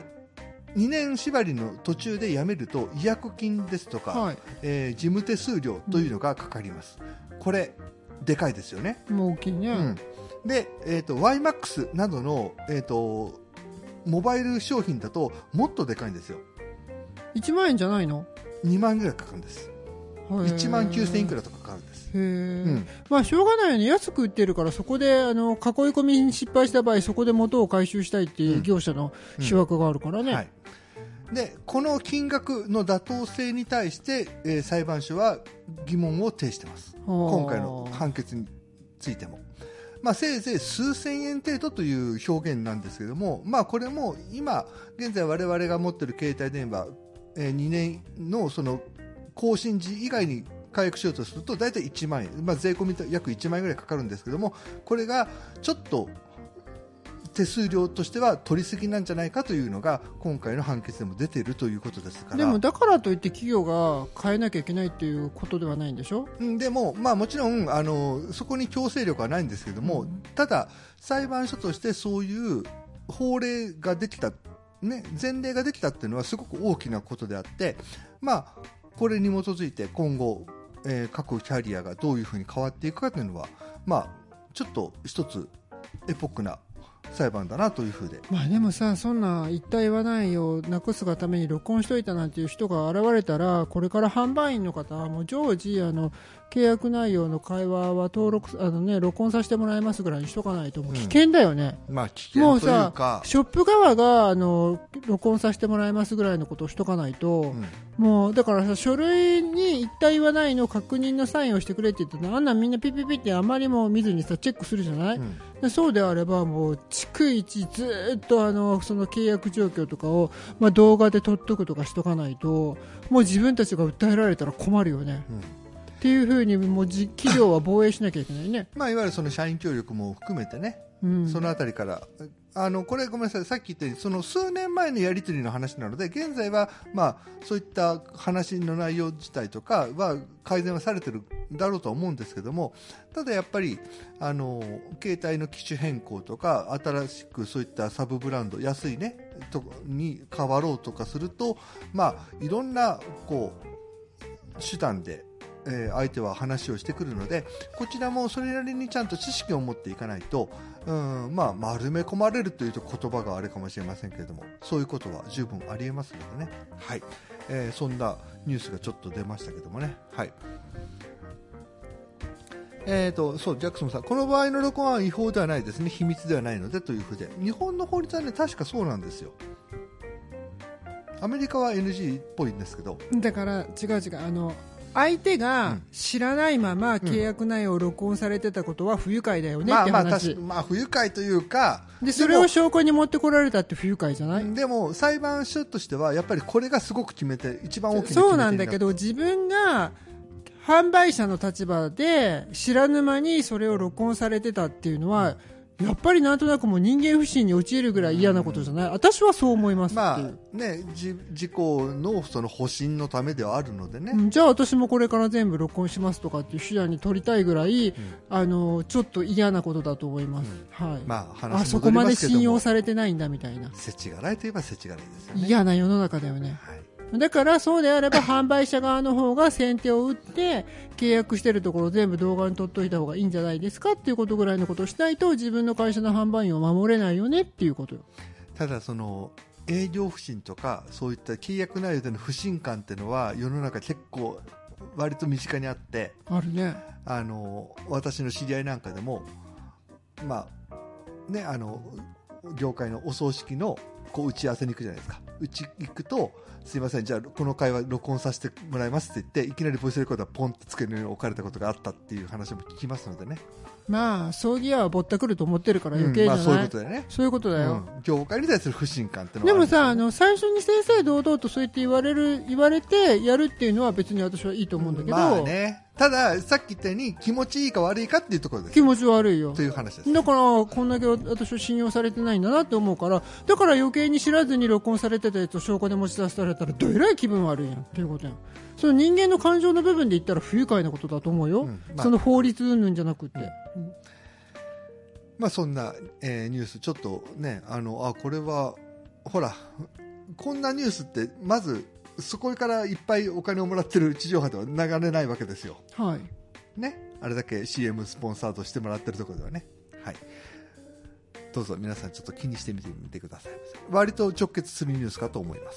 2年縛りの途中で辞めると違約金ですとか、事務手数料というのがかかります、これでかいですよね。 もう大きいね、 で、YMAX などの、モバイル商品だともっとでかいんですよ。 1万円じゃないの ？2万円ぐらいかかるんです。1万9000円いくらとかかかるんです。 しょうがないよね。安く売ってるからそこで囲い込みに失敗した場合そこで元を回収したいっていう業者の思惑があるからね、 でこの金額の妥当性に対して、裁判所は疑問を呈しています。今回の判決についても、せいぜい数千円程度という表現なんですけども、これも今現在我々が持っている携帯電話、2年のその更新時以外に解約しようとすると大体1万円、税込みと約1万円ぐらいかかるんですけども、これがちょっと手数料としては取りすぎなんじゃないかというのが今回の判決でも出ているということですから。 でもだからといって企業が変えなきゃいけないということではないんでしょ。 でも、もちろんそこに強制力はないんですけども、ただ裁判所としてそういう法令ができた、前例ができたっていうのはすごく大きなことであって、これに基づいて今後、各キャリアがどういうふうに変わっていくかというのは、ちょっと一つエポックな裁判だなというふうで。 でもさ、そんな一体言わないをなくすがために録音しといたなんていう人が現れたら、これから販売員の方はもう常時契約内容の会話は登録録音させてもらいますぐらいにしとかないともう危険だよね、 危険というかもうさ、ショップ側が録音させてもらいますぐらいのことをしとかないと、もうだからさ、書類に一体言わないの確認のサインをしてくれって言って、あんなんみんなピピピってあまりも見ずにさチェックするじゃない、 でそうであればもう逐一ずっとその契約状況とかを、動画で撮っとくとかしとかないともう自分たちが訴えられたら困るよね、っていうふうにもう企業は防衛しなきゃいけないね。 いわゆるその社員協力も含めてね、そのあたりからこれごめんなさい、さっき言ったようにその数年前のやり取りの話なので現在はそういった話の内容自体とかは改善はされてるだろうとは思うんですけども、ただやっぱり携帯の機種変更とか新しくそういったサブブランド安いねに変わろうとかするといろんな手段で相手は話をしてくるので、こちらもそれなりにちゃんと知識を持っていかないと、丸め込まれるというと言葉があれかもしれませんけれども、そういうことは十分ありえますのでね。はい、そんなニュースがちょっと出ましたけどもね。はい。そうジャクソンさん、この場合の録音は違法ではないですね、秘密ではないのでというふうで、日本の法律はね確かそうなんですよ。アメリカは NG っぽいんですけど、 だから違う相手が知らないまま契約内容を録音されてたことは不愉快だよねって話。 不愉快というか、 でそれを証拠に持ってこられたって不愉快じゃない？ でも裁判所としてはやっぱりこれがすごく一番大きな決め手になる。 そうなんだけど、自分が販売者の立場で知らぬ間にそれを録音されてたっていうのは、やっぱりなんとなくもう人間不信に陥るぐらい嫌なことじゃない？私はそう思いますっていう。 事故のその保身のためではあるのでね、 じゃあ私もこれから全部録音しますとかっていう手段に取りたいぐらい、ちょっと嫌なことだと思います。はい。そこまで信用されてないんだみたいな。 世知辛いといえば世知辛いですよね。 嫌な世の中だよね。はい。だからそうであれば販売者側の方が先手を打って契約してるところを全部動画に撮っといた方がいいんじゃないですかっていうことぐらいのことをしないと自分の会社の販売員を守れないよねっていうことよ。 ただその営業不振とかそういった契約内容での不信感っていうのは世の中結構割と身近にあってあるね。 私の知り合いなんかでも業界のお葬式の打ち合わせに行くじゃないですか。行くとすいません、じゃあこの会話録音させてもらいますって言っていきなりボイスレコーダーポンって机の上に置かれたことがあったっていう話も聞きますのでね。葬儀屋はぼったくると思ってるから余計じゃない？ そういうことだよね。 そういうことだよ。 業界に対する不信感ってのはでもさ、最初に正々堂々とそうやって言われてやるっていうのは別に私はいいと思うんだけど、 たださっき言ったように気持ちいいか悪いかっていうところです。 気持ち悪いよという話です。 だからこんだけ私は信用されてないんだなって思うから、だから余計に知らずに録音されてたやつを証拠で持ち出されたらどえらい気分悪いやんっていうことやん。その人間の感情の部分で言ったら不愉快なことだと思うよ、その法律云々じゃなくて、 そんな、ニュースちょっとねこれはほらこんなニュースってまずそこからいっぱいお金をもらってる地上波では流れないわけですよ。 はいね、あれだけ CM スポンサーとしてもらってるところではね。はい、どうぞ皆さんちょっと気にしてみてください。割と直結するニュースかと思います。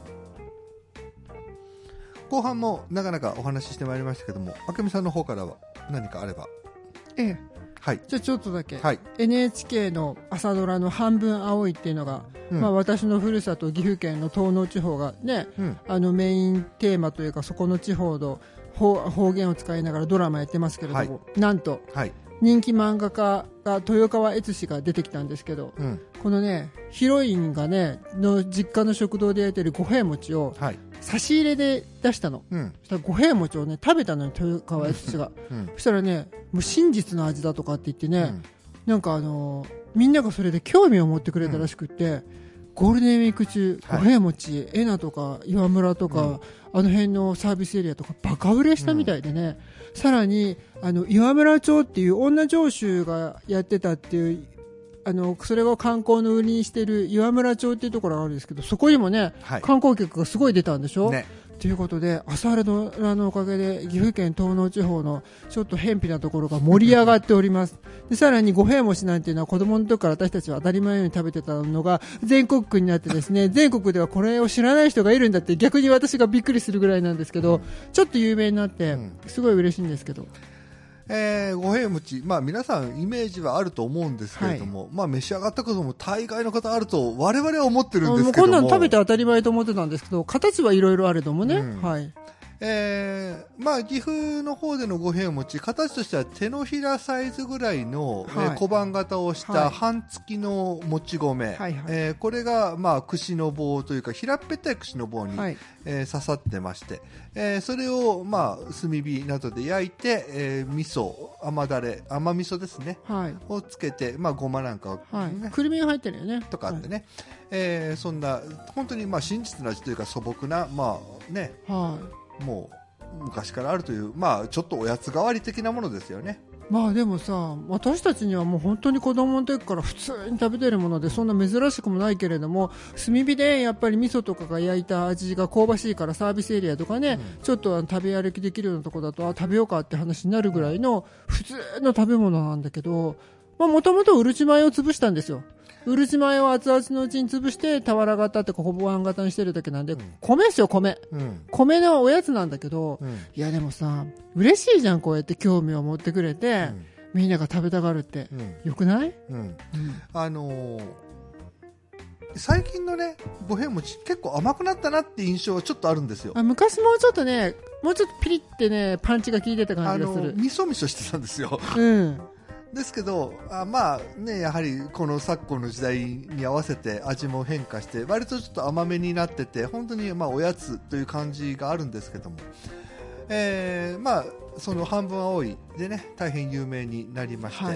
後半もなかなかお話ししてまいりましたけども、あけみさんの方からは何かあれば。はい、 じゃあちょっとだけ、 はい、 NHK の朝ドラの半分青いっていうのが、私のふるさと岐阜県の東濃地方がね、メインテーマというかそこの地方の方言を使いながらドラマやってますけれども、なんと、人気漫画家が豊川悦司が出てきたんですけど、このねヒロインがねの実家の食堂で焼いてる五平餅を差し入れで出したの、そしたら五平餅をね食べたのに豊川悦司が、そしたらねもう真実の味だとかって言ってね、なんかみんながそれで興味を持ってくれたらしくって、ゴールデンウィーク中五平餅江名とか岩村とか、あの辺のサービスエリアとかバカ売れしたみたいでね、さらに岩村町っていう女城主がやってたっていうそれを観光の売りにしている岩村町っていうところがあるんですけど、そこにもね、観光客がすごい出たんでしょ、ということで朝ドラのおかげで岐阜県東濃地方のちょっと偏僻なところが盛り上がっております。でさらに五平餅なんていうのは子供の時から私たちは当たり前のように食べてたのが全国区になってですね、全国ではこれを知らない人がいるんだって逆に私がびっくりするぐらいなんですけど、ちょっと有名になってすごい嬉しいんですけど、 五平餅、皆さんイメージはあると思うんですけれども、召し上がったことも大概の方あると我々は思ってるんですけども、 こんなの食べて当たり前と思ってたんですけど、形はいろいろあれどもね、 まあ、岐阜の方での五平餅、形としては手のひらサイズぐらいの、 はい小判型をした半付きのもち米、 はいはいこれが、まあ、串の棒というか平っぺったい串の棒に、 はい刺さってまして、それを、まあ、炭火などで焼いて、味噌、甘だれ、甘味噌ですね、 はいをつけて、まあ、ごまなんかを、 はいね、 くるみが入ってるよねとかあってね、そんな本当にまあ真実の味というか素朴な、まあね、 はいもう昔からあるという、まあ、ちょっとおやつ代わり的なものですよね。 まあでもさ、私たちにはもう本当に子供の時から普通に食べてるものでそんな珍しくもないけれども、炭火でやっぱり味噌とかが焼いた味が香ばしいからサービスエリアとかね、ちょっと食べ歩きできるようなところだと食べようかって話になるぐらいの普通の食べ物なんだけど、もともとうるち米を潰したんですよ。うるち米を熱々のうちに潰して俵型って小判型にしてるだけなんで、米ですよ米、米のおやつなんだけど、いやでもさ嬉しいじゃん、こうやって興味を持ってくれて、みんなが食べたがるって、よくない？ 最近のね五平餅結構甘くなったなって印象はちょっとあるんですよ。 昔もうちょっとね、もうちょっとピリってねパンチが効いてた感じがする。 味噌してたんですよ。ですけど、まあね、やはりこの昨今の時代に合わせて味も変化して割とちょっと甘めになってて、本当にまあおやつという感じがあるんですけども、まあその半分青いでね大変有名になりまして、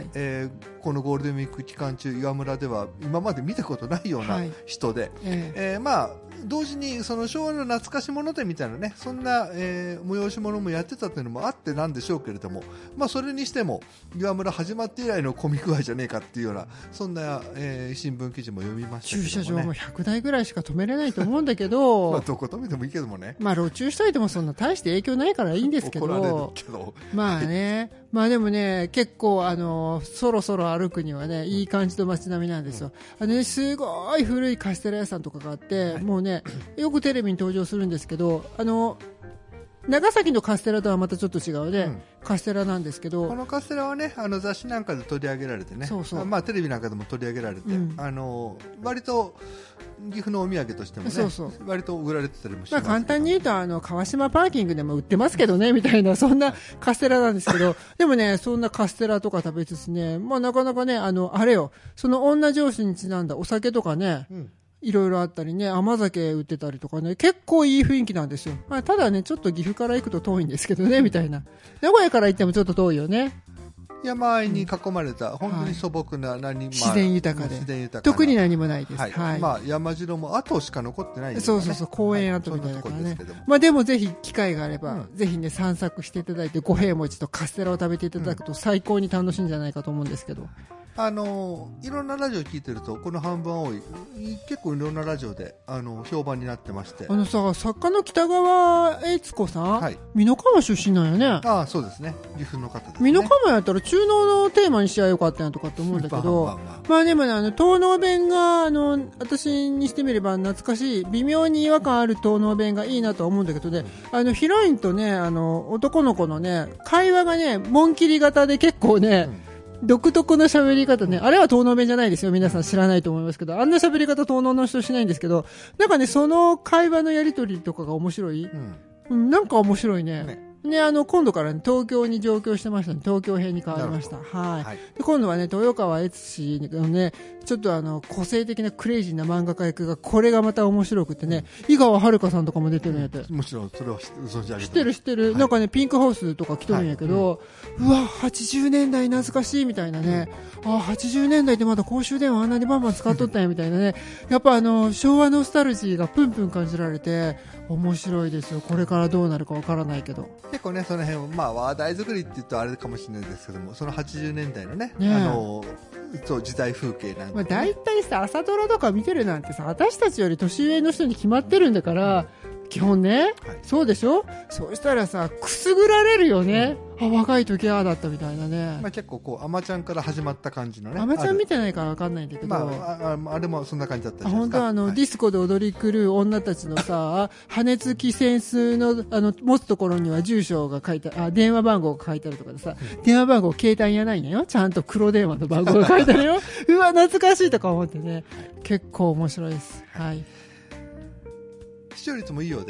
このゴールデンウィーク期間中岩村では今まで見たことないような人で、まあ同時にその昭和の懐かし物店みたいなね、そんな、催し物もやってたというのもあってなんでしょうけれども、まあそれにしても岩村始まって以来の混み具合じゃねえかっていうようなそんな、新聞記事も読みましたけどもね。 駐車場も100台ぐらいしか止めれないと思うんだけどまあどこ止めてもいいけどもね、 まあ路駐しといてもそんな大して影響ないからいいんですけど、 怒られるけどまあね、まあでもね結構そろそろ歩くにはねいい感じの街並みなんですよ。すごい古いカステラ屋さんとかがあって、もうねよくテレビに登場するんですけど、長崎のカステラとはまたちょっと違うね、カステラなんですけど、 このカステラはね雑誌なんかで取り上げられてね、まあ、テレビなんかでも取り上げられて、割と岐阜のお土産としてもね、割と売られてたりもしますけど、 簡単に言うと川島パーキングでも売ってますけどねみたいなそんなカステラなんですけどでもねそんなカステラとか食べつつね、まあ、なかなかねあれよ、その女上司にちなんだお酒とかね、いろいろあったりね、甘酒売ってたりとかね、結構いい雰囲気なんですよ。まあ、ただねちょっと岐阜から行くと遠いんですけどねみたいな、名古屋から行ってもちょっと遠いよね。 山あいに囲まれた、本当に素朴な自然豊かで、特に何もないです。 まあ、山城も跡しか残ってない、ね、 そう公園跡みたいなからね。まあ、でもぜひ機会があれば、ぜひね散策していただいて五平餅とカステラを食べていただくと最高に楽しいんじゃないかと思うんですけど、 いろんなラジオ聞いてるとこの半分青い結構いろんなラジオで評判になってまして、 作家の北川悦子さん、美濃加茂出身なんよね。 そうですね、岐阜の方ですね。 美濃加茂やったら中濃のテーマにしちゃよかったんやとかって思うんだけどまあでもね東濃弁が私にしてみれば懐かしい、微妙に違和感ある東濃弁がいいなとは思うんだけどね、ヒロインとね男の子のね会話がね紋切り型で結構ね、独特の喋り方ね、あれは東濃弁じゃないですよ、皆さん知らないと思いますけど、あんな喋り方東濃の人しないんですけど、なんかねその会話のやり取りとかが面白い、なんか面白いね。で今度からね東京に上京してましたね、東京編に変わりました。で今度はね豊川悦司のねちょっと個性的なクレイジーな漫画家役が、これがまた面白くてね、井川遥さんとかも出てるんやって、 もちろんそれは存じ上げて知ってる、なんかねピンクハウスとか来とるんやけど、うわ80年代懐かしいみたいなね、80年代ってまだ公衆電話あんなにバンバン使っとったんやみたいなねやっぱ昭和ノスタルジーがプンプン感じられて面白いですよ。これからどうなるかわからないけど、 結構ねその辺、まあ、話題作りって言うとあれかもしれないですけども、その80年代のね時代風景なんか、ね、 だいたいさ朝ドラとか見てるなんてさ、私たちより年上の人に決まってるんだから、基本ね、そうでしょ。そうしたらさくすぐられるよね、若い時だったみたいなね、 結構アマちゃんから始まった感じのね、 アマちゃん見てないから分かんないんだけど、 あれもそんな感じだったじゃないですか。 本当ディスコで踊り狂う女たちのさ羽根付き扇子の持つところには住所が書いて電話番号が書いてあるとかでさ、電話番号携帯やないんだよ、ちゃんと黒電話の番号が書いてあるようわ懐かしいとか思ってね、結構面白いです。視聴率もいいようでして、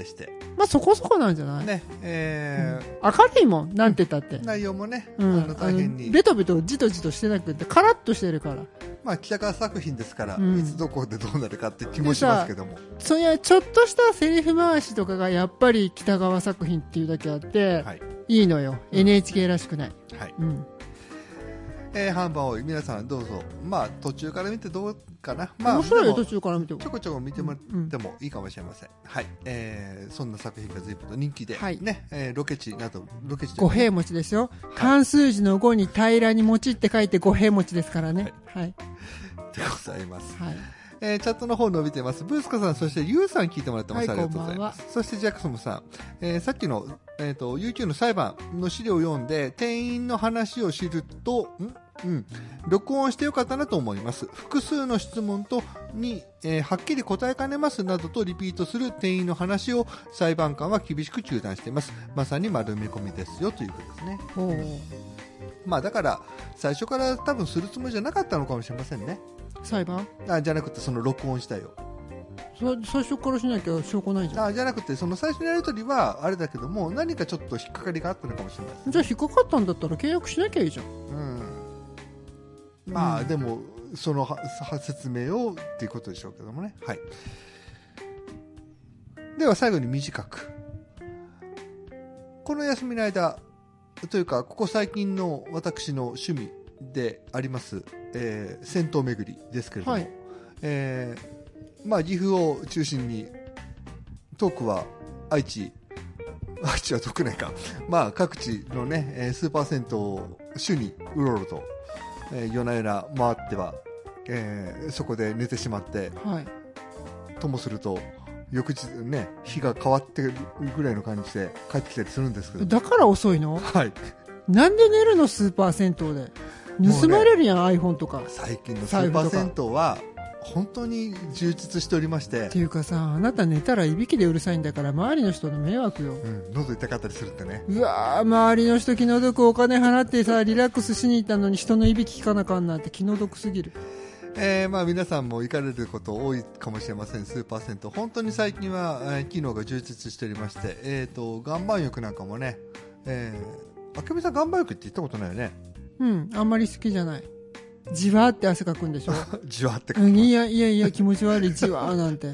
まあそこそこなんじゃない？ ね、 明るいもん、なんて言ったって。 内容もね、 大変にベトベトじとじとしてなくてカラッとしてるから。 まあ北川作品ですから、いつどこでどうなるかって気もしますけども、 そりゃちょっとしたセリフ回しとかがやっぱり北川作品っていうだけあって、いいのよ、NHK らしくない。はい。 半ば多い皆さんどうぞ、まあ途中から見てどうかな、 まあ面白いよ、途中から見てもちょこちょこ見てもらってもいいかもしれません。はい、そんな作品が随分と人気で、ね、ロケ地など五平餅ですよ。漢数字の5に平らに餅って書いて五平餅ですからね。はい。 でございます。はい。チャットの方伸びてます。ブースカさん、そしてユウさん聞いてもらってます。ありがとうございます。そしてジャクソムさん、さっきの、YouTube の裁判の資料を読んで、店員の話を知ると、録音してよかったなと思います。複数の質問に、はっきり答えかねますなどとリピートする店員の話を裁判官は厳しく中断しています。まさに丸め込みですよということですね。まあだから最初から多分するつもりじゃなかったのかもしれませんね。 裁判じゃなくてその録音したよ。 最初からしなきゃ証拠ないじゃん。 じゃなくてその最初のやり取りはあれだけども、何かちょっと引っかかりがあったのかもしれないですね。 じゃあ引っかかったんだったら契約しなきゃいいじゃん。 まあでもその説明をっていうことでしょうけどもね。はい。では最後に短く、この休みの間というかここ最近の私の趣味であります、銭湯巡りですけれども、まあ岐阜を中心に遠くは愛知は遠くないか、まあ各地のね、スーパー銭湯を週にうろうろと、夜な夜な回っては、そこで寝てしまって、ともすると翌日ね、日が変わってるぐらいの感じで帰ってきたりするんですけど、 だから遅いの？ はい。 なんで寝るの？スーパー銭湯で盗まれるやん、iPhone とか。 最近のスーパー銭湯は本当に充実しておりまして、 っていうかさ、あなた寝たらいびきでうるさいんだから周りの人の迷惑よ。 喉痛かったりするってね。 うわー、周りの人気の毒お金払ってさリラックスしに行ったのに人のいびき聞かなかんなんて気の毒すぎる。 まあ皆さんも行かれること多いかもしれません。スーパー銭湯本当に最近は、機能が充実しておりまして、岩盤浴なんかもね、あけみさん岩盤浴って言ったことないよね。 あんまり好きじゃない。じわーって汗かくんでしょ。 じわーってかく。 いや気持ち悪いじわーなんて。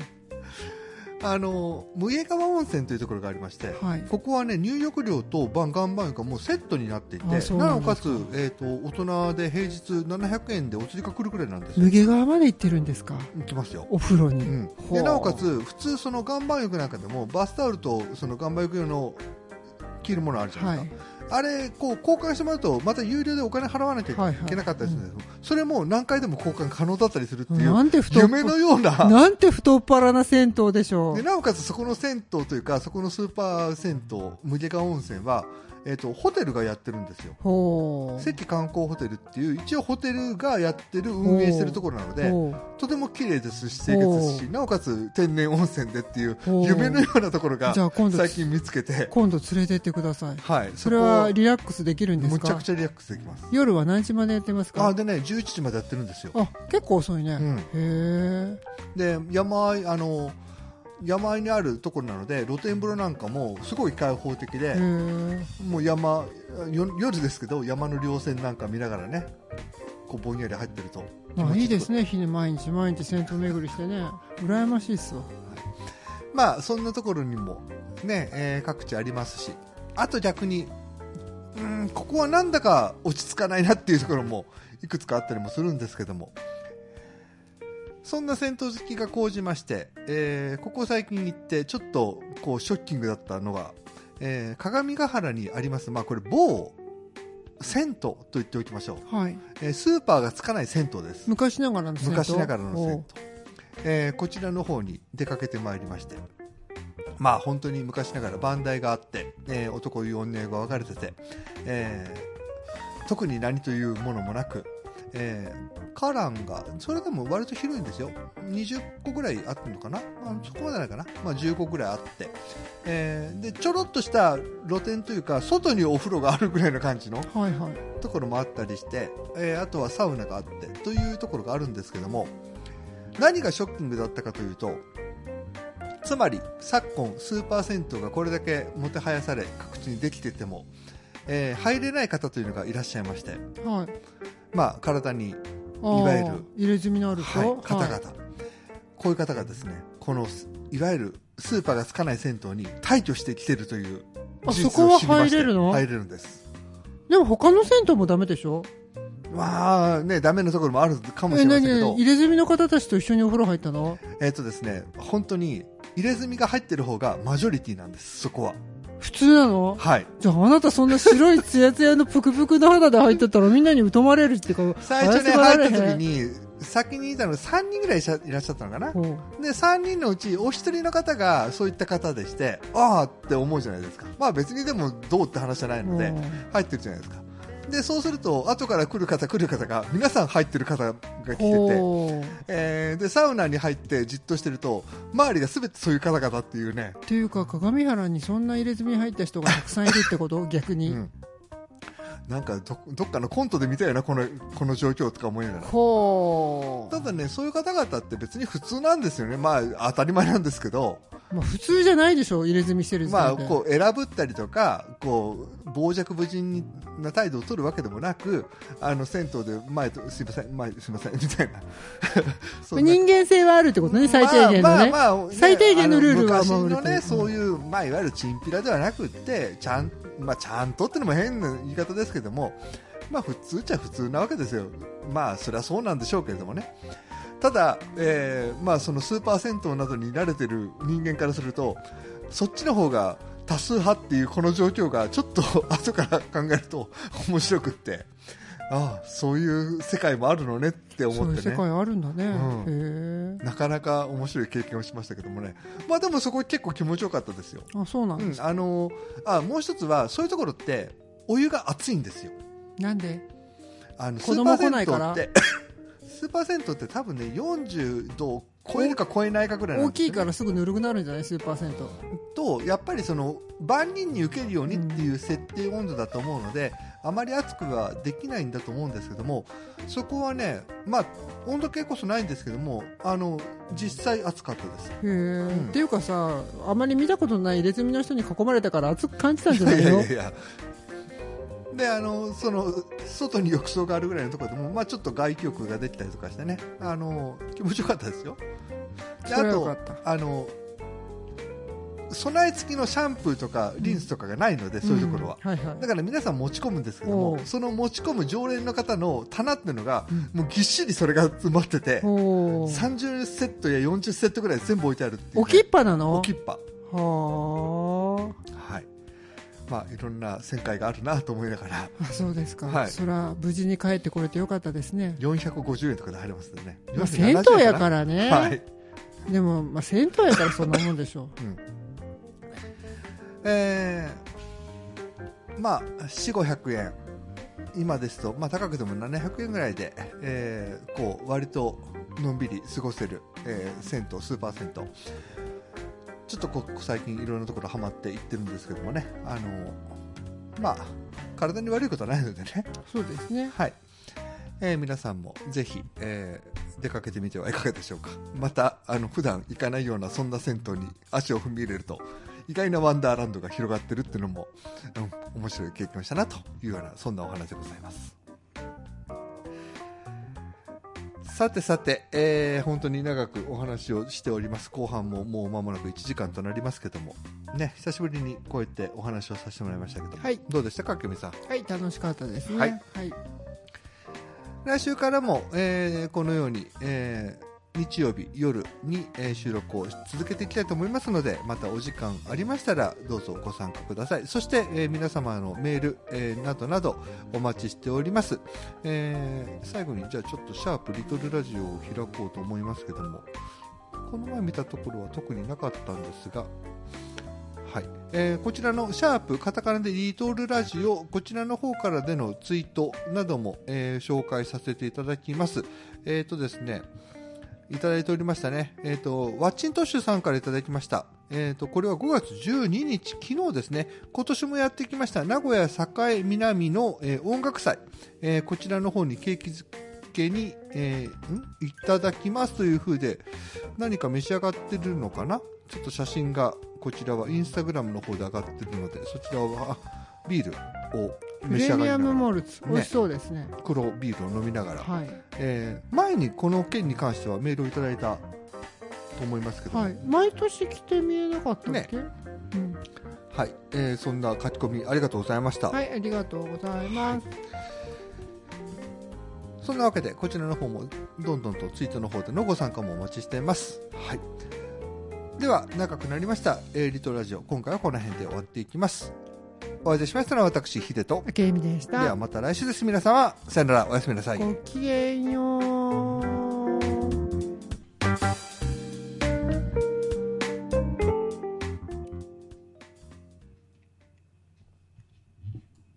無江川温泉というところがありまして、ここはね入浴料と岩盤浴がもうセットになっていて、なおかつ、大人で平日700円でお釣りが来るくらいなんですよ。 無江川まで行ってるんですか？ 行きますよ、 お風呂に。 でなおかつ普通その岩盤浴なんかでもバスタオルとその岩盤浴用の着るものあるじゃないですか、あれこう交換してもらうとまた有料でお金払わなきゃいけなかったりするんですけど、それも何回でも交換可能だったりするっていう夢のような、 なんて太っ腹な銭湯でしょう。 でなおかつそこの銭湯というかそこのスーパー銭湯無江川温泉は、ホテルがやってるんですよ。関観光ホテルっていう一応ホテルがやってる運営してるところなので、とても綺麗ですし清潔ですし、なおかつ天然温泉でっていう夢のようなところが最近見つけて、 今度連れてってください。それはリラックスできるんですか？ むちゃくちゃリラックスできます。 夜は何時までやってますか？ でね11時までやってるんですよ。 結構遅いね。へで山あいにあるところなので露天風呂なんかもすごい開放的で、もう夜ですけど山の稜線なんか見ながらね、こうぼんやり入ってるといいですね。毎日銭湯巡りしてね、羨ましいっすわ。 まあそんなところにもね、各地ありますし、あと逆にここはなんだか落ち着かないなっていうところもいくつかあったりもするんですけども、そんな銭湯好きが高じまして、ここ最近行ってちょっとこうショッキングだったのが、鏡ヶ原にあります、これ某銭湯と言っておきましょう、スーパーがつかない銭湯です。 昔ながらの銭湯、こちらの方に出かけてまいりまして、本当に昔ながら番台があって、男湯女湯が分かれてて、特に何というものもなく、花壇がそれでも割と広いんですよ。20個ぐらいあったのかな、そこまでないかな、15個ぐらいあって、でちょろっとした露天というか外にお風呂があるぐらいの感じのところもあったりして、あとはサウナがあってというところがあるんですけども、何がショッキングだったかというと、 つまり昨今スーパー銭湯がこれだけもてはやされ各地にできてても、入れない方というのがいらっしゃいまして、 はい、 まあ、体にいわゆる入れ墨のある人、 はい、方々、はい、こういう方がですね、このいわゆるスーパーがつかない銭湯に退去してきてるという事実を知りまして、そこは入れるの？入れるんです。 でも他の銭湯もダメでしょ？ まあね、ダメなところもあるかもしれませんけど、 入れ墨の方たちと一緒にお風呂入ったの？ ですね、本当に入れ墨が入ってる方がマジョリティなんです。そこは普通なの？ はい。 じゃああなたそんな白いツヤツヤのプクプクの肌で入ってたらみんなに疎まれるっていうか、 最初ね入った時に先にいたのが3人ぐらいいらっしゃったのかな。で3人のうちお一人の方がそういった方でして、ああって思うじゃないですか。まあ別にでもどうって話じゃないので入ってるじゃないですか。でそうすると後から来る方が皆さん入ってる方が来てて、でサウナに入ってじっとしてると周りが全てそういう方々っていうね。 っていうか鏡原にそんな入れ墨入った人がたくさんいるってこと逆に、うん、 なんか どっかのコントで見たよなこの状況とか思いながら。ただね、そういう方々って別に普通なんですよね。まあ当たり前なんですけど、 まあ、普通じゃないでしょ、入れ墨してる時点で。 まあ、こう選ぶったりとかこう傍若無人な態度を取るわけでもなく、銭湯で前とすいませんみたいな人間性はあるってことね、最低限のね、 ね、 最低限のルールは守る昔のね、そういう、まあ、いわゆるチンピラではなくってちゃんとってのも変な言い方ですけども、まあ、普通っちゃ普通なわけですよ。まあそれはそうなんでしょうけれどもね。ただ、まあ、そのスーパー銭湯などに慣れてる人間からするとそっちの方が多数派っていうこの状況がちょっと後から考えると面白くって、ああそういう世界もあるのねって思ってね。 そういう世界あるんだね、 うん、なかなか面白い経験をしましたけどもね。まあでもそこ結構気持ちよかったですよ。 あ、そうなんですか。 もう一つはそういうところってお湯が熱いんですよ。 なんで？ 子供来ないからスーパー銭湯って多分ね40度を超えるか超えないかぐらいなんですよ、ね、 大きいからすぐぬるくなるんじゃないスーパー銭湯と、やっぱりその万人に受けるようにっていう設定温度だと思うので、あまり熱くはできないんだと思うんですけども、そこはね、まあ、温度計こそないんですけども実際暑かったです。 へー、っていうかさ、あまり見たことない入れ墨の人に囲まれたから暑く感じたんじゃないの？いやでその外に浴槽があるぐらいのところでも、まあ、ちょっと外気浴ができたりとかしてね、気持ちよかったですよ。であと備え付きのシャンプーとかリンスとかがないので、そういうところは、はいはい、だから皆さん持ち込むんですけども、その持ち込む常連の方の棚っていうのが、もうぎっしりそれが詰まってて、30セットや40セットぐらい全部置いてあるっていう、ね、 置きっぱなの？ 置きっぱ。はい、まあ、いろんな旋回があるなと思いながら。 あ、そうですか、はい、それは無事に帰ってこれてよかったですね。 450円とかで入れますよね。 まあ、銭湯やからね、はい、でも、まあ、銭湯やからそんなもんでしょう、 まあ 4,500 円今ですと、まあ、高くても700円ぐらいで、こう割とのんびり過ごせる、銭湯、スーパー銭湯、ちょっと最近いろんなところハマって行ってるんですけどもね、まあ、体に悪いことはないのでね。 そうですね、 はい、皆さんもぜひ、出かけてみてはいかがでしょうか。また普段行かないようなそんな銭湯に足を踏み入れると意外なワンダーランドが広がってるっていうのも、面白い経験をしたなというようなそんなお話でございます。さて、本当に長くお話をしております。後半ももう間もなく1時間となりますけどもね、久しぶりにこうやってお話をさせてもらいましたけども、はい、どうでしたか、けみさん。 はい、楽しかったですね。 はい、 はい、 来週からも、このように、日曜日夜に、収録を続けていきたいと思いますので、またお時間ありましたらどうぞご参加ください。そして、皆様のメール、などなどお待ちしております。最後にじゃあちょっとシャープリトルラジオを開こうと思いますけども、この前見たところは特になかったんですが、はい、こちらのシャープカタカナでリトルラジオ、こちらの方からでのツイートなども、紹介させていただきます。ですね、いただいておりましたね。ワッチントッシュさんからいただきました。これは5月12日、昨日ですね。今年もやってきました名古屋栄南の、音楽祭、こちらの方に景家に、いただきますという風で何か召し上がってるのかな。ちょっと写真がこちらはインスタグラムの方で上がってるので、そちらはビールを召し上がりながら、 プレミアムモルツ、美味しそうですね。 黒ビールを飲みながら、 はい、 前にこの件に関してはメールをいただいたと思いますけど、 はい、毎年来て見えなかったっけ、 はい、そんな書き込みありがとうございました。 はい、ありがとうございます。 そんなわけでこちらの方もどんどんとツイートの方でのご参加もお待ちしています。はい、では長くなりました、リトラジオ、今回はこの辺で終わっていきます。お会いしましたのは私ヒデとあけみでした。 ではまた来週です。皆様さよなら、おやすみなさい。 ごきげんよう。